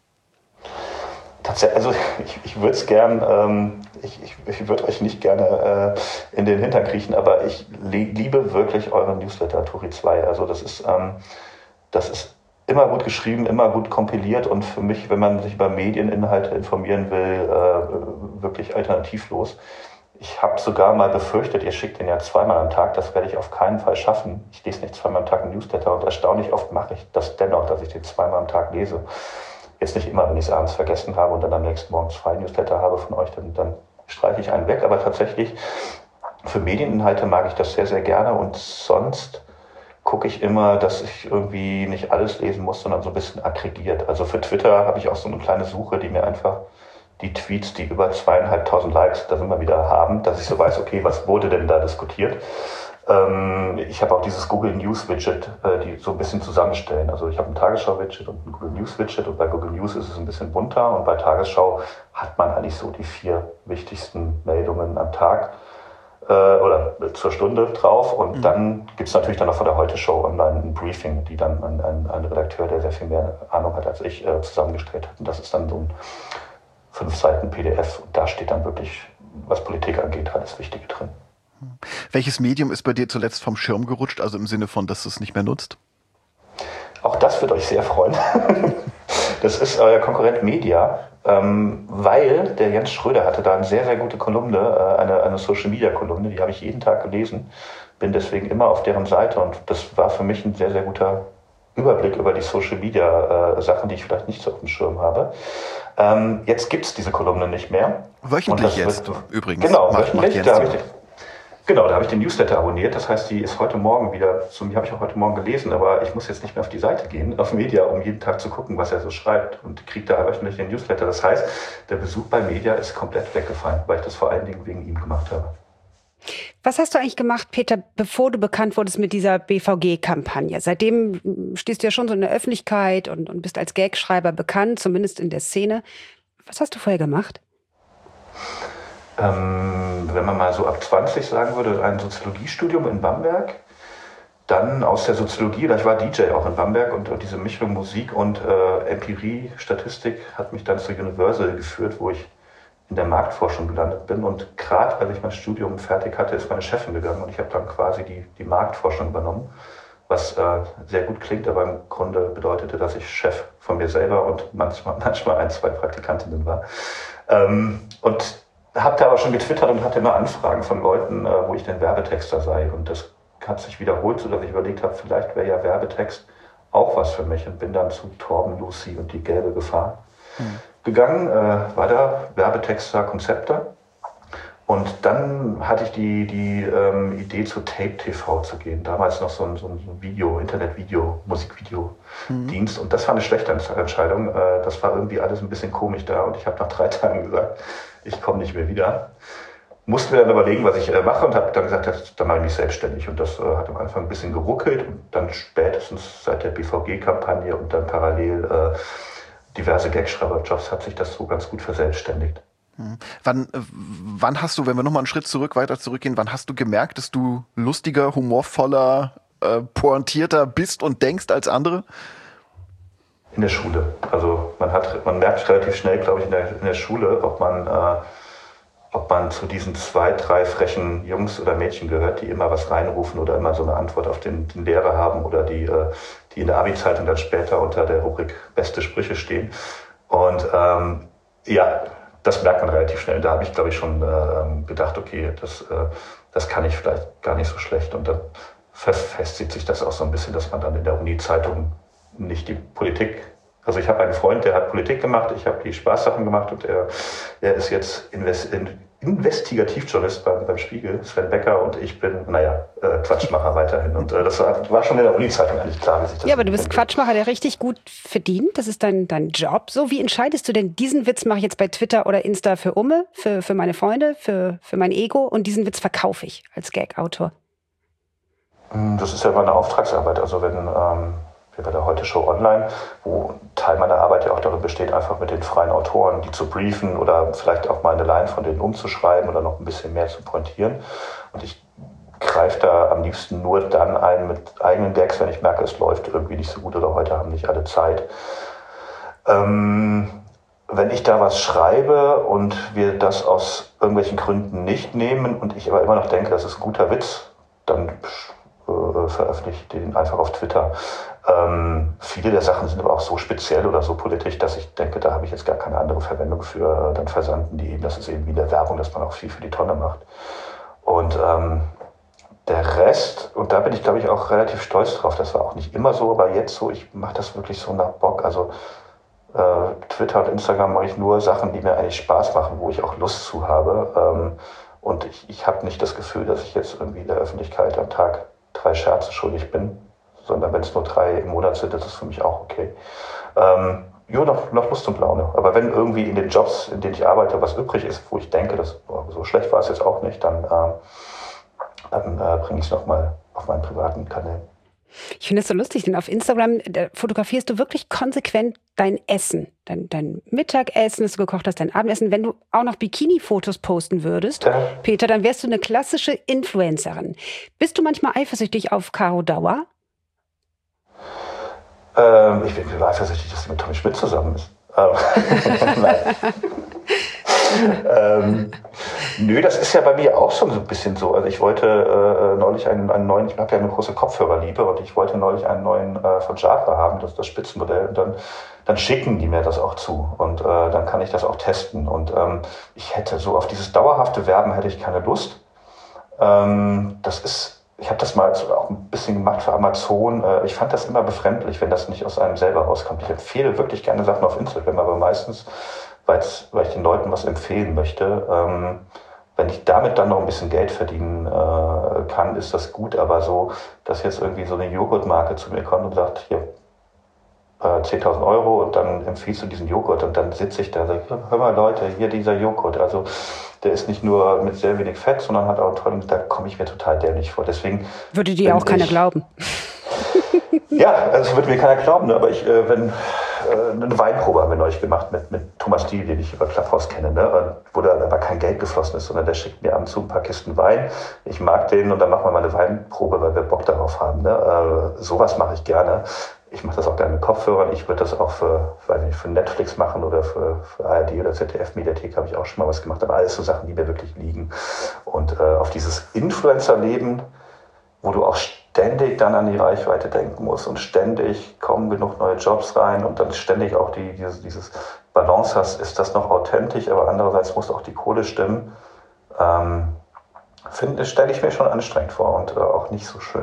Speaker 4: Tatsächlich, also ich, ich würde es gern, ähm, ich, ich, ich würde euch nicht gerne äh, in den Hintern kriechen, aber ich liebe wirklich euren Newsletter, Turi zwei. Also das ist, ähm, das ist immer gut geschrieben, immer gut kompiliert und für mich, wenn man sich über Medieninhalte informieren will, äh, wirklich alternativlos. Ich habe sogar mal befürchtet, ihr schickt den ja zweimal am Tag, das werde ich auf keinen Fall schaffen. Ich lese nicht zweimal am Tag einen Newsletter und erstaunlich oft mache ich das dennoch, dass ich den zweimal am Tag lese. Jetzt nicht immer, wenn ich es abends vergessen habe und dann am nächsten Morgen zwei Newsletter habe von euch, dann, dann streiche ich einen weg. Aber tatsächlich, für Medieninhalte mag ich das sehr, sehr gerne und sonst gucke ich immer, dass ich irgendwie nicht alles lesen muss, sondern so ein bisschen aggregiert. Also für Twitter habe ich auch so eine kleine Suche, die mir einfach die Tweets, die über zweieinhalbtausend Likes, da sind wir wieder haben, dass ich so weiß, okay, was wurde denn da diskutiert? Ähm, ich habe auch dieses Google News Widget, äh, die so ein bisschen zusammenstellen. Also ich habe ein Tagesschau-Widget und ein Google News Widget und bei Google News ist es ein bisschen bunter und bei Tagesschau hat man eigentlich so die vier wichtigsten Meldungen am Tag äh, oder zur Stunde drauf und mhm. dann gibt es natürlich dann noch von der Heute-Show online ein Briefing, die dann ein, ein, ein Redakteur, der sehr viel mehr Ahnung hat als ich, äh, zusammengestellt hat und das ist dann so ein fünf Seiten P D F und da steht dann wirklich, was Politik angeht, alles Wichtige drin.
Speaker 3: Welches Medium ist bei dir zuletzt vom Schirm gerutscht, also im Sinne von, dass du es nicht mehr nutzt?
Speaker 4: Auch das wird euch sehr freuen. Das ist euer Konkurrent Media, ähm, weil der Jens Schröder hatte da eine sehr, sehr gute Kolumne, äh, eine, eine Social-Media-Kolumne, die habe ich jeden Tag gelesen, bin deswegen immer auf deren Seite und das war für mich ein sehr, sehr guter Überblick über die Social-Media-Sachen, äh, die ich vielleicht nicht so auf dem Schirm habe. Ähm, jetzt gibt es diese Kolumne nicht mehr.
Speaker 3: Wöchentlich jetzt
Speaker 4: wird,
Speaker 3: übrigens.
Speaker 4: Genau,
Speaker 3: macht,
Speaker 4: wöchentlich.
Speaker 3: macht
Speaker 4: Da habe ich, genau, da habe ich den Newsletter abonniert. Das heißt, die ist heute Morgen wieder, zum, die habe ich auch heute Morgen gelesen, aber ich muss jetzt nicht mehr auf die Seite gehen, auf Media, um jeden Tag zu gucken, was er so schreibt und kriege da wöchentlich den Newsletter. Das heißt, der Besuch bei Media ist komplett weggefallen, weil ich das vor allen Dingen wegen ihm gemacht habe.
Speaker 2: Was hast du eigentlich gemacht, Peter, bevor du bekannt wurdest mit dieser B V G-Kampagne? Seitdem stehst du ja schon so in der Öffentlichkeit und, und bist als Gagschreiber bekannt, zumindest in der Szene. Was hast du vorher gemacht?
Speaker 4: Ähm, wenn man mal so ab zwanzig sagen würde, ein Soziologiestudium in Bamberg. Dann aus der Soziologie, ich war D J auch in Bamberg und, und diese Mischung Musik und äh, Empirie, Statistik hat mich dann zur Universal geführt, wo ich in der Marktforschung gelandet bin und gerade als ich mein Studium fertig hatte, ist meine Chefin gegangen und ich habe dann quasi die, die Marktforschung übernommen, was äh, sehr gut klingt, aber im Grunde bedeutete, dass ich Chef von mir selber und manchmal, manchmal ein, zwei Praktikantinnen war. Ähm, und habe da aber schon getwittert und hatte immer Anfragen von Leuten, äh, wo ich denn Werbetexter sei und das hat sich wiederholt, sodass ich überlegt habe, vielleicht wäre ja Werbetext auch was für mich und bin dann zu Torben, Lucy und die gelbe Gefahr. Mhm. gegangen, äh, war da Werbetexter, Konzepte Und dann hatte ich die, die ähm, Idee, zu Tape T V zu gehen. Damals noch so ein, so ein Video, Internet-Video, Musikvideo-Dienst. Mhm. Und das war eine schlechte Entscheidung. Äh, das war irgendwie alles ein bisschen komisch da. Und ich habe nach drei Tagen gesagt, ich komme nicht mehr wieder. Musste mir dann überlegen, was ich äh, mache, und habe dann gesagt, dann mache ich mich selbstständig. Und das äh, hat am Anfang ein bisschen geruckelt. Und dann spätestens seit der B V G-Kampagne und dann parallel äh, diverse Gagschreiberjobs hat sich das so ganz gut verselbstständigt.
Speaker 3: Wann, wann hast du, wenn wir nochmal einen Schritt zurück, weiter zurückgehen, wann hast du gemerkt, dass du lustiger, humorvoller, äh, pointierter bist und denkst als andere?
Speaker 4: In der Schule. Also man hat, man merkt relativ schnell, glaube ich, in der, in der Schule, ob man, äh, ob man zu diesen zwei, drei frechen Jungs oder Mädchen gehört, die immer was reinrufen oder immer so eine Antwort auf den, den Lehrer haben oder die, äh, die in der Abi-Zeitung dann später unter der Rubrik beste Sprüche stehen. Und ähm, ja, das merkt man relativ schnell. Da habe ich, glaube ich, schon äh, gedacht, okay, das, äh, das kann ich vielleicht gar nicht so schlecht. Und dann verfestigt sich das auch so ein bisschen, dass man dann in der Uni-Zeitung nicht die Politik... Also ich habe einen Freund, der hat Politik gemacht, ich habe die Spaßsachen gemacht, und er, er ist jetzt Invest, in, Investigativjournalist beim, beim Spiegel, Sven Becker, und ich bin, naja, äh, Quatschmacher weiterhin. Und äh, das war, war schon in der Uni-Zeitung eigentlich klar, wie sich das...
Speaker 2: Ja, aber du bist Quatschmacher, der richtig gut verdient. Das ist dein, dein Job. So, wie entscheidest du denn, diesen Witz mache ich jetzt bei Twitter oder Insta für Umme, für, für meine Freunde, für, für mein Ego, und diesen Witz verkaufe ich als Gag-Autor?
Speaker 4: Das ist ja immer eine Auftragsarbeit. Also wenn... Ähm wie bei der Heute-Show Online, wo ein Teil meiner Arbeit ja auch darin besteht, einfach mit den freien Autoren, die zu briefen oder vielleicht auch mal eine Line von denen umzuschreiben oder noch ein bisschen mehr zu pointieren. Und ich greife da am liebsten nur dann ein mit eigenen Gags, wenn ich merke, es läuft irgendwie nicht so gut oder heute haben nicht alle Zeit. Ähm, wenn ich da was schreibe und wir das aus irgendwelchen Gründen nicht nehmen und ich aber immer noch denke, das ist ein guter Witz, dann äh, veröffentliche ich den einfach auf Twitter. Ähm, viele der Sachen sind aber auch so speziell oder so politisch, dass ich denke, da habe ich jetzt gar keine andere Verwendung für. Dann versanden die eben, das ist eben wie in der Werbung, dass man auch viel für die Tonne macht. Und ähm, der Rest, und da bin ich, glaube ich, auch relativ stolz drauf, das war auch nicht immer so, aber jetzt so, ich mache das wirklich so nach Bock. Also äh, Twitter und Instagram mache ich nur Sachen, die mir eigentlich Spaß machen, wo ich auch Lust zu habe. Ähm, und ich, ich habe nicht das Gefühl, dass ich jetzt irgendwie der Öffentlichkeit am Tag drei Scherze schuldig bin, sondern wenn es nur drei im Monat sind, ist es für mich auch okay. Ähm, ja, noch, noch Lust und Laune. Aber wenn irgendwie in den Jobs, in denen ich arbeite, was übrig ist, wo ich denke, dass, boah, so schlecht war es jetzt auch nicht, dann, äh, dann äh, bringe ich es nochmal auf meinen privaten Kanälen.
Speaker 2: Ich finde es so lustig, denn auf Instagram da fotografierst du wirklich konsequent dein Essen. Dein, dein Mittagessen, das du gekocht hast, dein Abendessen. Wenn du auch noch Bikini-Fotos posten würdest, ja. Peter, dann wärst du eine klassische Influencerin. Bist du manchmal eifersüchtig auf Caro Dauer?
Speaker 4: Ähm, ich bin eifersüchtig, dass sie mit Tommy Schmidt zusammen ist. Nein. ähm, nö, das ist ja bei mir auch schon so ein bisschen so. Also ich wollte äh, neulich einen, einen neuen, ich habe ja eine große Kopfhörerliebe, und ich wollte neulich einen neuen äh, von Jabra haben, das ist das Spitzenmodell. Und dann, dann schicken die mir das auch zu. Und äh, dann kann ich das auch testen. Und ähm, ich hätte so auf dieses dauerhafte Werben hätte ich keine Lust. Ähm, das ist Ich habe das mal auch ein bisschen gemacht für Amazon. Ich fand das immer befremdlich, wenn das nicht aus einem selber rauskommt. Ich empfehle wirklich gerne Sachen auf Instagram, aber meistens, weil ich den Leuten was empfehlen möchte. Wenn ich damit dann noch ein bisschen Geld verdienen kann, ist das gut. Aber so, dass jetzt irgendwie so eine Joghurtmarke zu mir kommt und sagt, hier, zehntausend Euro, und dann empfiehlst du diesen Joghurt, und dann sitze ich da und sage, hör mal Leute, hier dieser Joghurt, also der ist nicht nur mit sehr wenig Fett, sondern hat auch einen tollen, da komme ich mir total dämlich vor. Deswegen
Speaker 2: würde dir auch keiner glauben.
Speaker 4: Ja, also würde mir keiner glauben, aber ich, äh, wenn äh, eine Weinprobe haben wir neulich gemacht mit, mit Thomas Diel, den ich über Clubhouse kenne, ne? Wo da aber kein Geld geflossen ist, sondern der schickt mir ab und zu ein paar Kisten Wein. Ich mag den, und dann machen wir mal eine Weinprobe, weil wir Bock darauf haben. Ne? Äh, sowas mache ich gerne. Ich mache das auch gerne mit Kopfhörern. Ich würde das auch für, weiß nicht, für Netflix machen oder für, für A R D oder Z D F-Mediathek habe ich auch schon mal was gemacht. Aber alles so Sachen, die mir wirklich liegen. Und äh, auf dieses Influencer-Leben, wo du auch ständig dann an die Reichweite denken musst und ständig kommen genug neue Jobs rein und dann ständig auch die, dieses, dieses Balance hast, ist das noch authentisch, aber andererseits muss auch die Kohle stimmen. Ähm, finde, stelle ich mir schon anstrengend vor und äh, auch nicht so schön.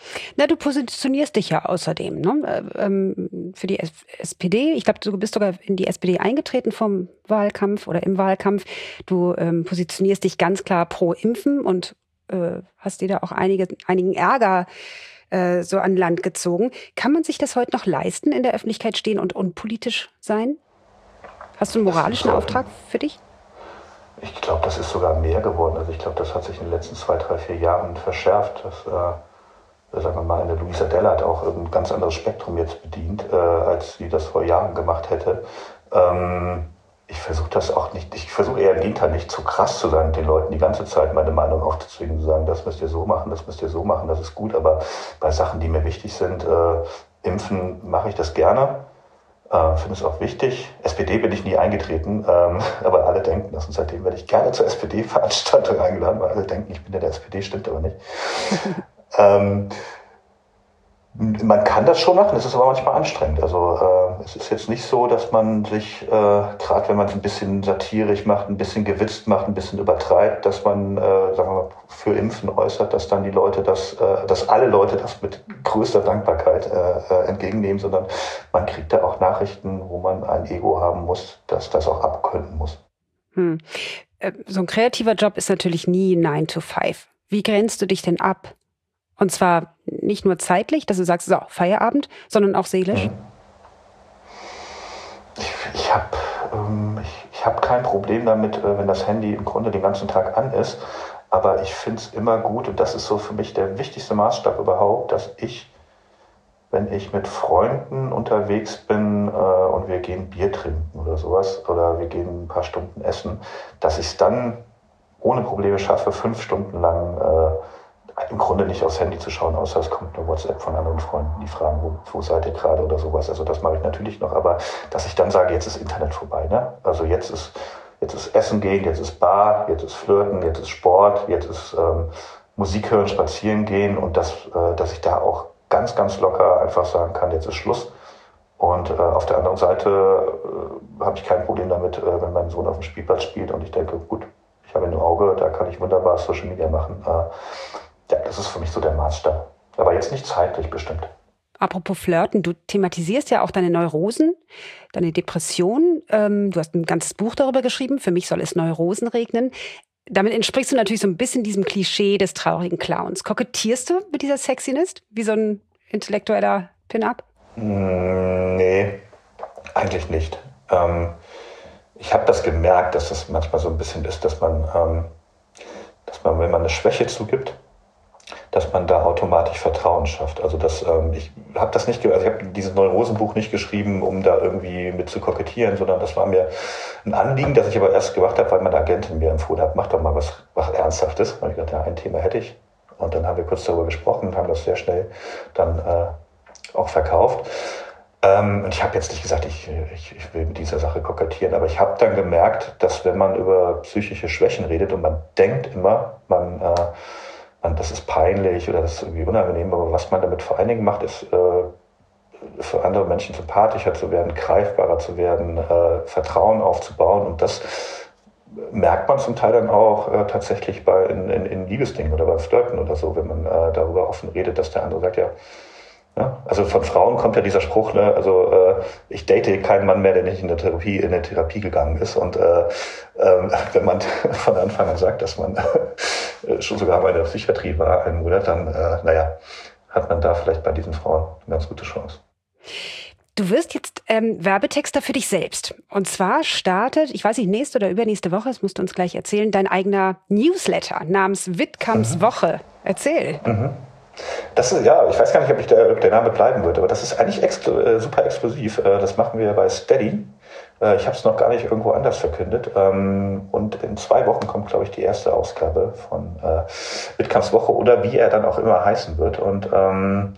Speaker 2: Na, du positionierst dich ja außerdem, ne? ähm, für die S P D. Ich glaube, du bist sogar in die S P D eingetreten vom Wahlkampf oder im Wahlkampf. Du ähm, positionierst dich ganz klar pro Impfen und äh, hast dir da auch einige, einigen Ärger äh, so an Land gezogen. Kann man sich das heute noch leisten, in der Öffentlichkeit stehen und unpolitisch sein? Hast du einen moralischen so, Auftrag für dich?
Speaker 4: Ich glaube, das ist sogar mehr geworden. Also ich glaube, das hat sich in den letzten zwei, drei, vier Jahren verschärft. Das, äh, sagen wir mal, eine Luisa Della hat auch ein ganz anderes Spektrum jetzt bedient, äh, als sie das vor Jahren gemacht hätte. Ähm, ich versuche das auch nicht, ich versuche eher im Gegenteil nicht zu krass zu sein, den Leuten die ganze Zeit meine Meinung aufzuzwingen, zu sagen, das müsst ihr so machen, das müsst ihr so machen, das ist gut. Aber bei Sachen, die mir wichtig sind, äh, impfen, mache ich das gerne. Äh, finde es auch wichtig. S P D bin ich nie eingetreten, ähm, aber alle denken das. Und seitdem werde ich gerne zur S P D-Veranstaltung eingeladen, weil alle denken, ich bin in der S P D, stimmt aber nicht. ähm, man kann das schon machen, es ist aber manchmal anstrengend. Also äh, es ist jetzt nicht so, dass man sich, äh, gerade wenn man es ein bisschen satirisch macht, ein bisschen gewitzt macht, ein bisschen übertreibt, dass man, äh, sagen wir mal, für Impfen äußert, dass dann die Leute das, äh, dass alle Leute das mit größter Dankbarkeit äh, entgegennehmen, sondern man kriegt da auch Nachrichten, wo man ein Ego haben muss, dass das auch abkönnen muss.
Speaker 2: Hm. So ein kreativer Job ist natürlich nie nine to five. Wie grenzt du dich denn ab? Und zwar nicht nur zeitlich, dass du sagst, so, Feierabend, sondern auch seelisch?
Speaker 4: Ich, ich habe ähm, ich, ich hab kein Problem damit, äh, wenn das Handy im Grunde den ganzen Tag an ist. Aber ich finde es immer gut, und das ist so für mich der wichtigste Maßstab überhaupt, dass ich, wenn ich mit Freunden unterwegs bin äh, und wir gehen Bier trinken oder sowas, oder wir gehen ein paar Stunden essen, dass ich es dann ohne Probleme schaffe, fünf Stunden lang äh, im Grunde nicht aufs Handy zu schauen, außer es kommt eine WhatsApp von anderen Freunden, die fragen, wo, wo seid ihr gerade oder sowas. Also das mache ich natürlich noch, aber dass ich dann sage, jetzt ist Internet vorbei. Ne? Also jetzt ist, jetzt ist Essen gehen, jetzt ist Bar, jetzt ist Flirten, jetzt ist Sport, jetzt ist ähm, Musik hören, spazieren gehen und das, äh, dass ich da auch ganz, ganz locker einfach sagen kann, jetzt ist Schluss. Und äh, auf der anderen Seite äh, habe ich kein Problem damit, äh, wenn mein Sohn auf dem Spielplatz spielt und ich denke, gut, ich habe ein Auge, da kann ich wunderbar Social Media machen. Äh, Ja, das ist für mich so der Maßstab. Aber jetzt nicht zeitlich bestimmt.
Speaker 2: Apropos Flirten, du thematisierst ja auch deine Neurosen, deine Depression. Ähm, du hast ein ganzes Buch darüber geschrieben. Für mich soll es Neurosen regnen. Damit entsprichst du natürlich so ein bisschen diesem Klischee des traurigen Clowns. Kokettierst du mit dieser Sexiness? Wie so ein intellektueller Pin-Up?
Speaker 4: Mm, nee, eigentlich nicht. Ähm, ich habe das gemerkt, dass das manchmal so ein bisschen ist, dass man, ähm, dass man, wenn man eine Schwäche zugibt, dass man da automatisch Vertrauen schafft. Also das, ähm, ich habe das nicht, also ich habe dieses Neurosenbuch nicht geschrieben, um da irgendwie mit zu kokettieren, sondern das war mir ein Anliegen, das ich aber erst gemacht habe, weil meine Agentin mir empfohlen hat, mach doch mal was, was Ernsthaftes. Und ich dachte, ja, ein Thema hätte ich. Und dann haben wir kurz darüber gesprochen und haben das sehr schnell dann äh, auch verkauft. Ähm, und ich habe jetzt nicht gesagt, ich, ich, ich will mit dieser Sache kokettieren, aber ich habe dann gemerkt, dass wenn man über psychische Schwächen redet und man denkt immer, man äh, das ist peinlich oder das ist irgendwie unangenehm, aber was man damit vor allen Dingen macht, ist äh, für andere Menschen sympathischer zu werden, greifbarer zu werden, äh, Vertrauen aufzubauen und das merkt man zum Teil dann auch äh, tatsächlich bei in, in, in Liebesdingen oder beim Flirten oder so, wenn man äh, darüber offen redet, dass der andere sagt, ja, ja, also von Frauen kommt ja dieser Spruch, ne, also äh, ich date keinen Mann mehr, der nicht in der Therapie, in der Therapie gegangen ist. Und äh, äh, wenn man von Anfang an sagt, dass man äh, schon sogar bei der Psychiatrie war, einen Monat, dann, äh, naja, hat man da vielleicht bei diesen Frauen eine ganz gute Chance.
Speaker 2: Du wirst jetzt ähm, Werbetexter für dich selbst. Und zwar startet, ich weiß nicht, nächste oder übernächste Woche, das musst du uns gleich erzählen, dein eigener Newsletter namens Wittkamps mhm. Woche. Erzähl.
Speaker 4: Mhm. Das ist, ja, ich weiß gar nicht, ob, ich der, ob der Name bleiben wird, aber das ist eigentlich exklu- äh, super exklusiv. Äh, das machen wir bei Steady. Äh, ich habe es noch gar nicht irgendwo anders verkündet. Ähm, und in zwei Wochen kommt, glaube ich, die erste Ausgabe von äh, Wittkamps Woche oder wie er dann auch immer heißen wird. Und ähm,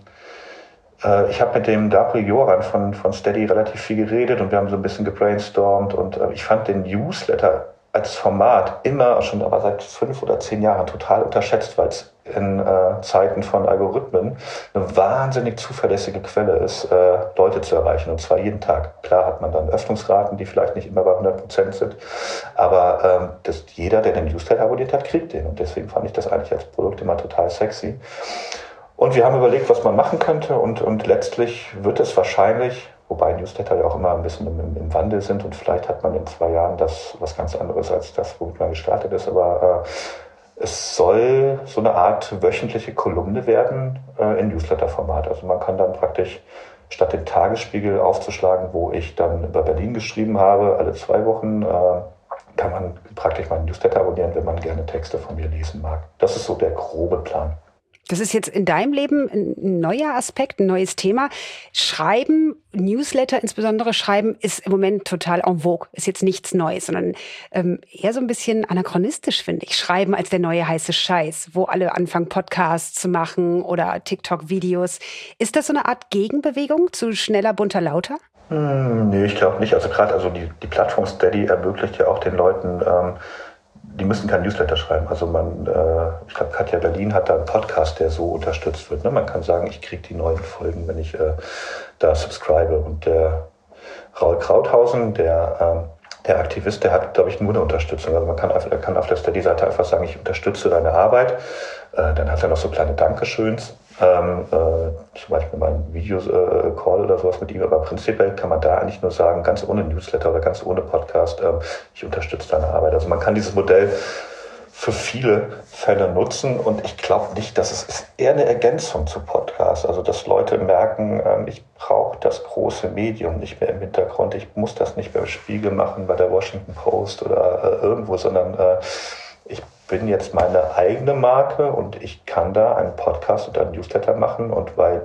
Speaker 4: äh, ich habe mit dem Gabriel Joran von, von Steady relativ viel geredet und wir haben so ein bisschen gebrainstormt. Und äh, ich fand den Newsletter als Format immer schon aber seit fünf oder zehn Jahren total unterschätzt, weil es in äh, Zeiten von Algorithmen eine wahnsinnig zuverlässige Quelle ist, äh, Leute zu erreichen. Und zwar jeden Tag. Klar hat man dann Öffnungsraten, die vielleicht nicht immer bei hundert Prozent sind, aber ähm, das, jeder, der den Newsletter abonniert hat, kriegt den. Und deswegen fand ich das eigentlich als Produkt immer total sexy. Und wir haben überlegt, was man machen könnte und, und letztlich wird es wahrscheinlich, wobei Newsletter ja auch immer ein bisschen im, im Wandel sind und vielleicht hat man in zwei Jahren das was ganz anderes als das, womit man gestartet ist, aber äh, es soll so eine Art wöchentliche Kolumne werden äh, in Newsletter-Format. Also man kann dann praktisch statt den Tagesspiegel aufzuschlagen, wo ich dann über Berlin geschrieben habe, alle zwei Wochen, äh, kann man praktisch meinen Newsletter abonnieren, wenn man gerne Texte von mir lesen mag. Das ist so der grobe Plan.
Speaker 2: Das ist jetzt in deinem Leben ein neuer Aspekt, ein neues Thema. Schreiben, Newsletter insbesondere schreiben, ist im Moment total en vogue. Ist jetzt nichts Neues, sondern ähm, eher so ein bisschen anachronistisch, finde ich. Schreiben als der neue heiße Scheiß, wo alle anfangen, Podcasts zu machen oder TikTok-Videos. Ist das so eine Art Gegenbewegung zu schneller, bunter, lauter?
Speaker 4: Hm, nee, ich glaube nicht. Also gerade also die, die Plattform Steady ermöglicht ja auch den Leuten, ähm, die müssen kein Newsletter schreiben. Also man, äh, ich glaube, Katja Berlin hat da einen Podcast, der so unterstützt wird. Ne? Man kann sagen, ich kriege die neuen Folgen, wenn ich äh, da subscribe. Und der Raul Krauthausen, der, ähm, der Aktivist, der hat, glaube ich, nur eine Unterstützung. Also man kann, einfach, er kann auf der Steady-Seite einfach sagen, ich unterstütze deine Arbeit. Äh, dann hat er noch so kleine Dankeschöns. Ähm, äh, zum Beispiel mal ein Video-Call äh, oder sowas mit ihm, aber prinzipiell kann man da eigentlich nur sagen, ganz ohne Newsletter oder ganz ohne Podcast, ähm, ich unterstütze deine Arbeit. Also man kann dieses Modell für viele Fälle nutzen und ich glaube nicht, dass es ist eher eine Ergänzung zu Podcasts, also dass Leute merken, ähm, ich brauche das große Medium nicht mehr im Hintergrund, ich muss das nicht beim Spiegel machen, bei der Washington Post oder äh, irgendwo, sondern äh, ich bin jetzt meine eigene Marke und ich kann da einen Podcast oder einen Newsletter machen und weil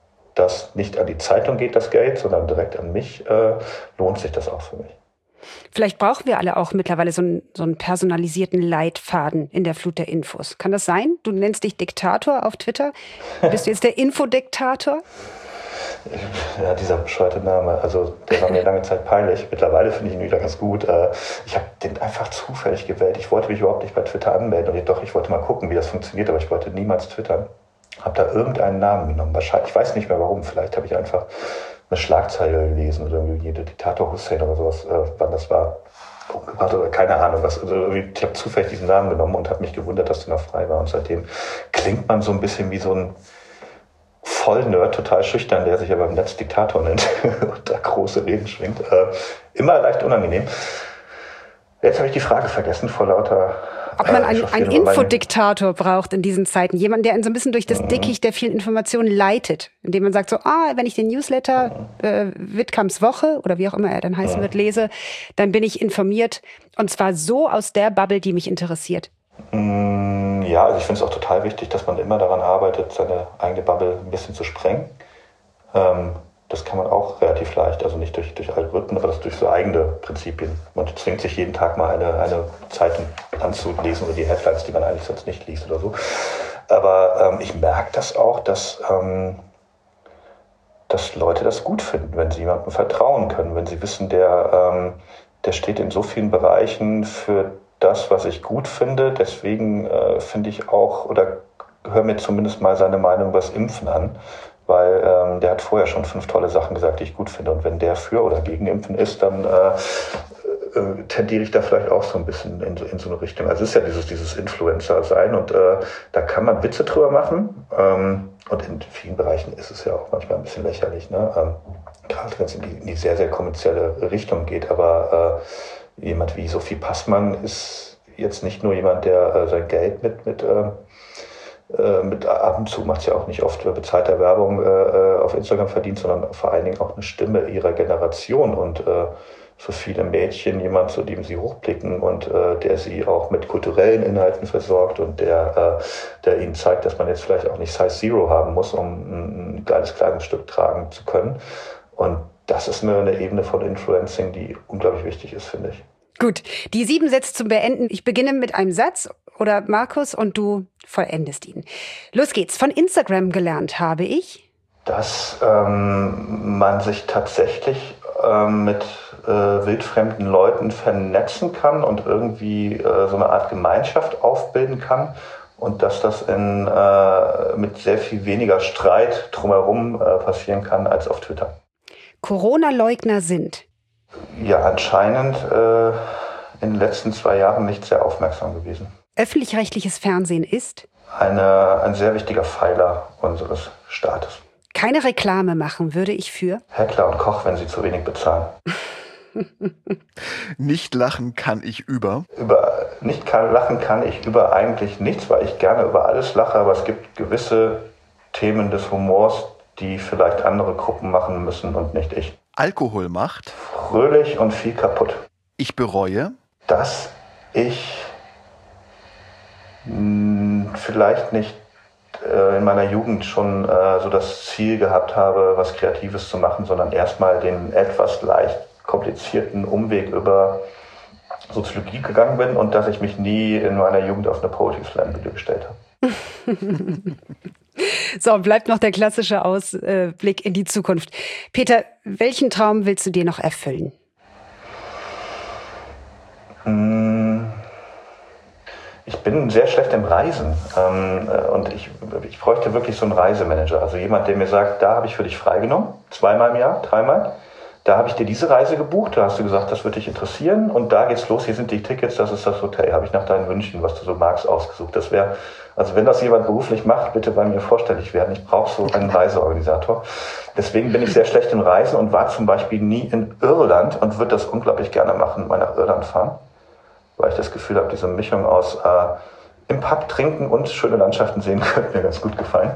Speaker 4: das nicht an die Zeitung geht, das Geld, sondern direkt an mich, äh, lohnt sich das auch für mich.
Speaker 2: Vielleicht brauchen wir alle auch mittlerweile so einen, so einen personalisierten Leitfaden in der Flut der Infos. Kann das sein? Du nennst dich Diktator auf Twitter. Bist du jetzt der Infodiktator?
Speaker 4: Ja, dieser bescheuerte Name, also der war mir lange Zeit peinlich. Mittlerweile finde ich ihn wieder ganz gut. Ich habe den einfach zufällig gewählt. Ich wollte mich überhaupt nicht bei Twitter anmelden. Und doch, ich wollte mal gucken, wie das funktioniert, aber ich wollte niemals twittern. Habe da irgendeinen Namen genommen. Wahrscheinlich, ich weiß nicht mehr warum. Vielleicht habe ich einfach eine Schlagzeile gelesen oder irgendwie Diktator Hussein oder sowas, wann das war. Umgebracht oder keine Ahnung was. Also ich habe zufällig diesen Namen genommen und habe mich gewundert, dass der noch frei war. Und seitdem klingt man so ein bisschen wie so ein Vollnerd, total schüchtern, der sich aber im Netz Diktator nennt und da große Reden schwingt. Äh, immer leicht unangenehm. Jetzt habe ich die Frage vergessen vor lauter...
Speaker 2: Ob man einen, einen Infodiktator braucht in diesen Zeiten. Jemand, der einen so ein bisschen durch das mhm. Dickicht der vielen Informationen leitet. Indem man sagt so, ah, wenn ich den Newsletter mhm. äh, Wittkamps Woche oder wie auch immer er dann heißen mhm. wird, lese, dann bin ich informiert. Und zwar so aus der Bubble, die mich interessiert.
Speaker 4: Ja, also ich finde es auch total wichtig, dass man immer daran arbeitet, seine eigene Bubble ein bisschen zu sprengen. Ähm, das kann man auch relativ leicht, also nicht durch, durch Algorithmen, aber das durch so eigene Prinzipien. Man zwingt sich jeden Tag mal eine, eine Zeitung anzulesen oder die Headlines, die man eigentlich sonst nicht liest oder so. Aber ähm, ich merke das auch, dass, ähm, dass Leute das gut finden, wenn sie jemandem vertrauen können, wenn sie wissen, der, ähm, der steht in so vielen Bereichen für das, was ich gut finde. Deswegen äh, finde ich auch, oder höre mir zumindest mal seine Meinung über das Impfen an, weil ähm, der hat vorher schon fünf tolle Sachen gesagt, die ich gut finde. Und wenn der für oder gegen Impfen ist, dann äh, äh, tendiere ich da vielleicht auch so ein bisschen in, in so eine Richtung. Also es ist ja dieses, dieses Influencer-Sein und äh, da kann man Witze drüber machen. Ähm, und in vielen Bereichen ist es ja auch manchmal ein bisschen lächerlich, ne? Ähm, gerade wenn es in die, in die sehr, sehr kommerzielle Richtung geht. Aber äh, jemand wie Sophie Passmann ist jetzt nicht nur jemand, der äh, sein Geld mit, mit, äh, mit ab und zu, macht es ja auch nicht oft, bezahlter Werbung äh, auf Instagram verdient, sondern vor allen Dingen auch eine Stimme ihrer Generation und äh, für viele Mädchen jemand, zu dem sie hochblicken und äh, der sie auch mit kulturellen Inhalten versorgt und der, äh, der ihnen zeigt, dass man jetzt vielleicht auch nicht Size Zero haben muss, um ein geiles Kleidungsstück tragen zu können. Und das ist eine, eine Ebene von Influencing, die unglaublich wichtig ist, finde ich.
Speaker 2: Gut, die sieben Sätze zum Beenden. Ich beginne mit einem Satz oder Markus und du vollendest ihn. Los geht's. Von Instagram gelernt habe ich,
Speaker 4: dass ähm, man sich tatsächlich ähm, mit äh, wildfremden Leuten vernetzen kann und irgendwie äh, so eine Art Gemeinschaft aufbilden kann und dass das in, äh, mit sehr viel weniger Streit drumherum äh, passieren kann als auf Twitter.
Speaker 2: Corona-Leugner sind
Speaker 4: ja anscheinend äh, in den letzten zwei Jahren nicht sehr aufmerksam gewesen.
Speaker 2: Öffentlich-rechtliches Fernsehen ist
Speaker 4: eine, ein sehr wichtiger Pfeiler unseres Staates.
Speaker 2: Keine Reklame machen würde ich für?
Speaker 4: Heckler und Koch, wenn sie zu wenig bezahlen.
Speaker 3: Nicht lachen kann ich über?
Speaker 4: Über nicht kann, lachen kann ich über eigentlich nichts, weil ich gerne über alles lache, aber es gibt gewisse Themen des Humors, die vielleicht andere Gruppen machen müssen und nicht ich.
Speaker 3: Alkohol macht?
Speaker 4: Fröhlich und viel kaputt.
Speaker 3: Ich bereue?
Speaker 4: Dass ich mh, vielleicht nicht äh, in meiner Jugend schon äh, so das Ziel gehabt habe, was Kreatives zu machen, sondern erstmal den etwas leicht komplizierten Umweg über Soziologie gegangen bin und dass ich mich nie in meiner Jugend auf eine Poetry Slam Bühne gestellt habe.
Speaker 2: So, bleibt noch der klassische Ausblick in die Zukunft. Peter, welchen Traum willst du dir noch erfüllen?
Speaker 4: Ich bin sehr schlecht im Reisen ähm, und ich, ich bräuchte wirklich so einen Reisemanager, also jemand, der mir sagt, da habe ich für dich freigenommen, zweimal im Jahr, dreimal. Da habe ich dir diese Reise gebucht, da hast du gesagt, das wird dich interessieren und da geht's los, hier sind die Tickets, das ist das Hotel, habe ich nach deinen Wünschen, was du so magst, ausgesucht. Das wäre, also wenn das jemand beruflich macht, bitte bei mir vorstellig werden, ich brauche so einen Reiseorganisator. Deswegen bin ich sehr schlecht im Reisen und war zum Beispiel nie in Irland und würde das unglaublich gerne machen, mal nach Irland fahren, weil ich das Gefühl habe, diese Mischung aus äh, im Pub trinken und schöne Landschaften sehen könnte mir ganz gut gefallen.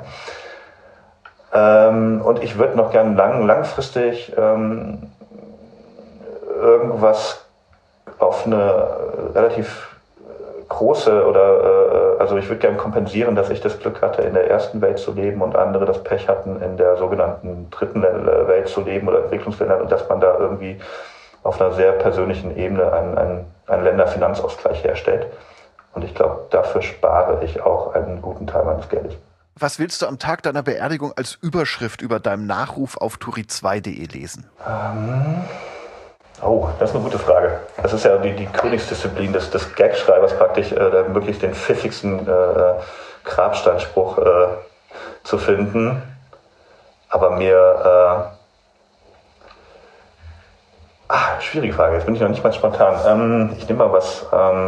Speaker 4: Ähm, und ich würde noch gerne lang, langfristig ähm, irgendwas auf eine relativ große oder, äh, also ich würde gerne kompensieren, dass ich das Glück hatte, in der ersten Welt zu leben und andere das Pech hatten, in der sogenannten dritten Welt zu leben oder Entwicklungsländern und dass man da irgendwie auf einer sehr persönlichen Ebene einen, einen, einen Länderfinanzausgleich herstellt. Und ich glaube, dafür spare ich auch einen guten Teil meines Geldes.
Speaker 3: Was willst du am Tag deiner Beerdigung als Überschrift über deinem Nachruf auf turi zwei punkt de lesen?
Speaker 4: Ähm, oh, das ist eine gute Frage. Das ist ja die, die Königsdisziplin des, des Gagschreibers praktisch, äh, da möglichst den pfiffigsten äh, Grabsteinspruch äh, zu finden. Aber mir... Äh, ah, schwierige Frage, jetzt bin ich noch nicht mal spontan. Ähm, ich nehme mal was... Ähm,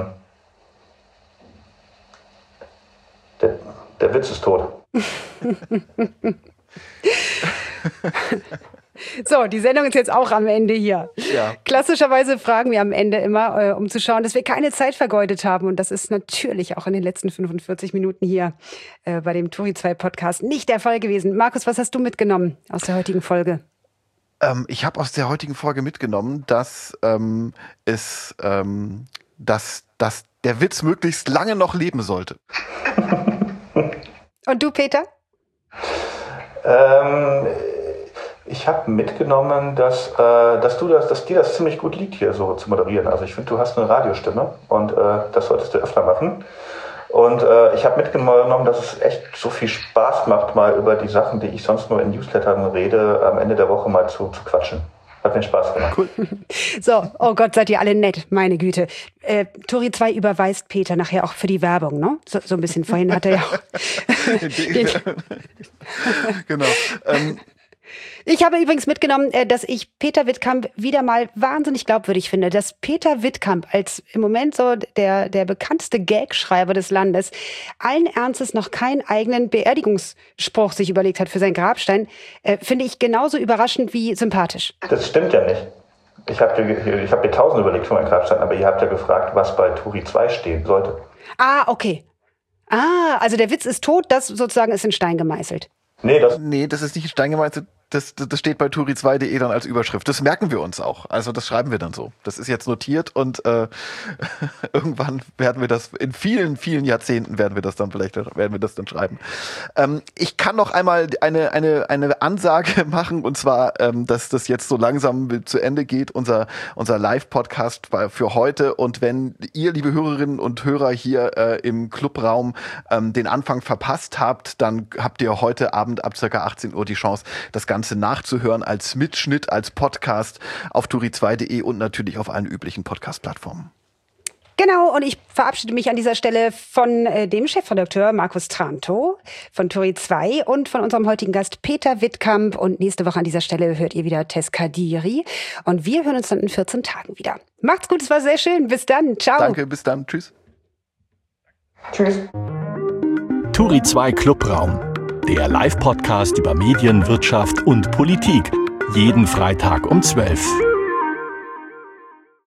Speaker 4: der, der Witz ist tot.
Speaker 2: So, die Sendung ist jetzt auch am Ende hier.
Speaker 3: Ja.
Speaker 2: Klassischerweise fragen wir am Ende immer, äh, um zu schauen, dass wir keine Zeit vergeudet haben. Und das ist natürlich auch in den letzten fünfundvierzig Minuten hier äh, bei dem Turi zwei Podcast nicht der Fall gewesen. Markus, was hast du mitgenommen aus der heutigen Folge?
Speaker 3: Ähm, ich habe aus der heutigen Folge mitgenommen, dass ähm, es, ähm, dass, dass der Witz möglichst lange noch leben sollte.
Speaker 2: Und du, Peter?
Speaker 4: Ähm, ich habe mitgenommen, dass, äh, dass, du das, dass dir das ziemlich gut liegt, hier so zu moderieren. Also ich finde, du hast eine Radiostimme und äh, das solltest du öfter machen. Und äh, ich habe mitgenommen, dass es echt so viel Spaß macht, mal über die Sachen, die ich sonst nur in Newslettern rede, am Ende der Woche mal zu, zu quatschen. Hat mir Spaß gemacht. Cool.
Speaker 2: So, oh Gott, seid ihr alle nett, meine Güte. Äh, Turi zwei überweist Peter nachher auch für die Werbung, ne? So, so ein bisschen, vorhin hat er ja auch... den,
Speaker 3: genau. Ähm.
Speaker 2: Ich habe übrigens mitgenommen, dass ich Peter Wittkamp wieder mal wahnsinnig glaubwürdig finde, dass Peter Wittkamp als im Moment so der, der bekannteste Gagschreiber des Landes allen Ernstes noch keinen eigenen Beerdigungsspruch sich überlegt hat für seinen Grabstein, äh, finde ich genauso überraschend wie sympathisch.
Speaker 4: Das stimmt ja nicht. Ich habe ich hab mir tausend überlegt für meinen Grabstein, aber ihr habt ja gefragt, was bei Turi zwei stehen sollte.
Speaker 2: Ah, okay. Ah, also der Witz ist tot, das sozusagen ist in Stein gemeißelt.
Speaker 4: Nee, das,
Speaker 3: nee, das ist nicht in Stein gemeißelt. Das, das steht bei turi zwei punkt de dann als Überschrift. Das merken wir uns auch. Also das schreiben wir dann so. Das ist jetzt notiert und äh, irgendwann werden wir das, in vielen, vielen Jahrzehnten werden wir das dann vielleicht, werden wir das dann schreiben. Ähm, ich kann noch einmal eine, eine, eine Ansage machen und zwar, ähm, dass das jetzt so langsam zu Ende geht, unser, unser Live-Podcast für heute. Und wenn ihr, liebe Hörerinnen und Hörer hier äh, im Clubraum ähm, den Anfang verpasst habt, dann habt ihr heute Abend ab circa achtzehn Uhr die Chance, das Ganze Ganze nachzuhören als Mitschnitt, als Podcast auf turi zwei punkt de und natürlich auf allen üblichen Podcast-Plattformen.
Speaker 2: Genau, und ich verabschiede mich an dieser Stelle von äh, dem Chefredakteur Markus Trantow von Turi zwei und von unserem heutigen Gast Peter Wittkamp. Und nächste Woche an dieser Stelle hört ihr wieder Tess Kadiri. Und wir hören uns dann in vierzehn Tagen wieder. Macht's gut, es war sehr schön. Bis dann. Ciao.
Speaker 3: Danke, bis dann. Tschüss.
Speaker 4: Tschüss.
Speaker 1: Turi zwei Clubraum, der Live-Podcast über Medien, Wirtschaft und Politik. Jeden Freitag um zwölf.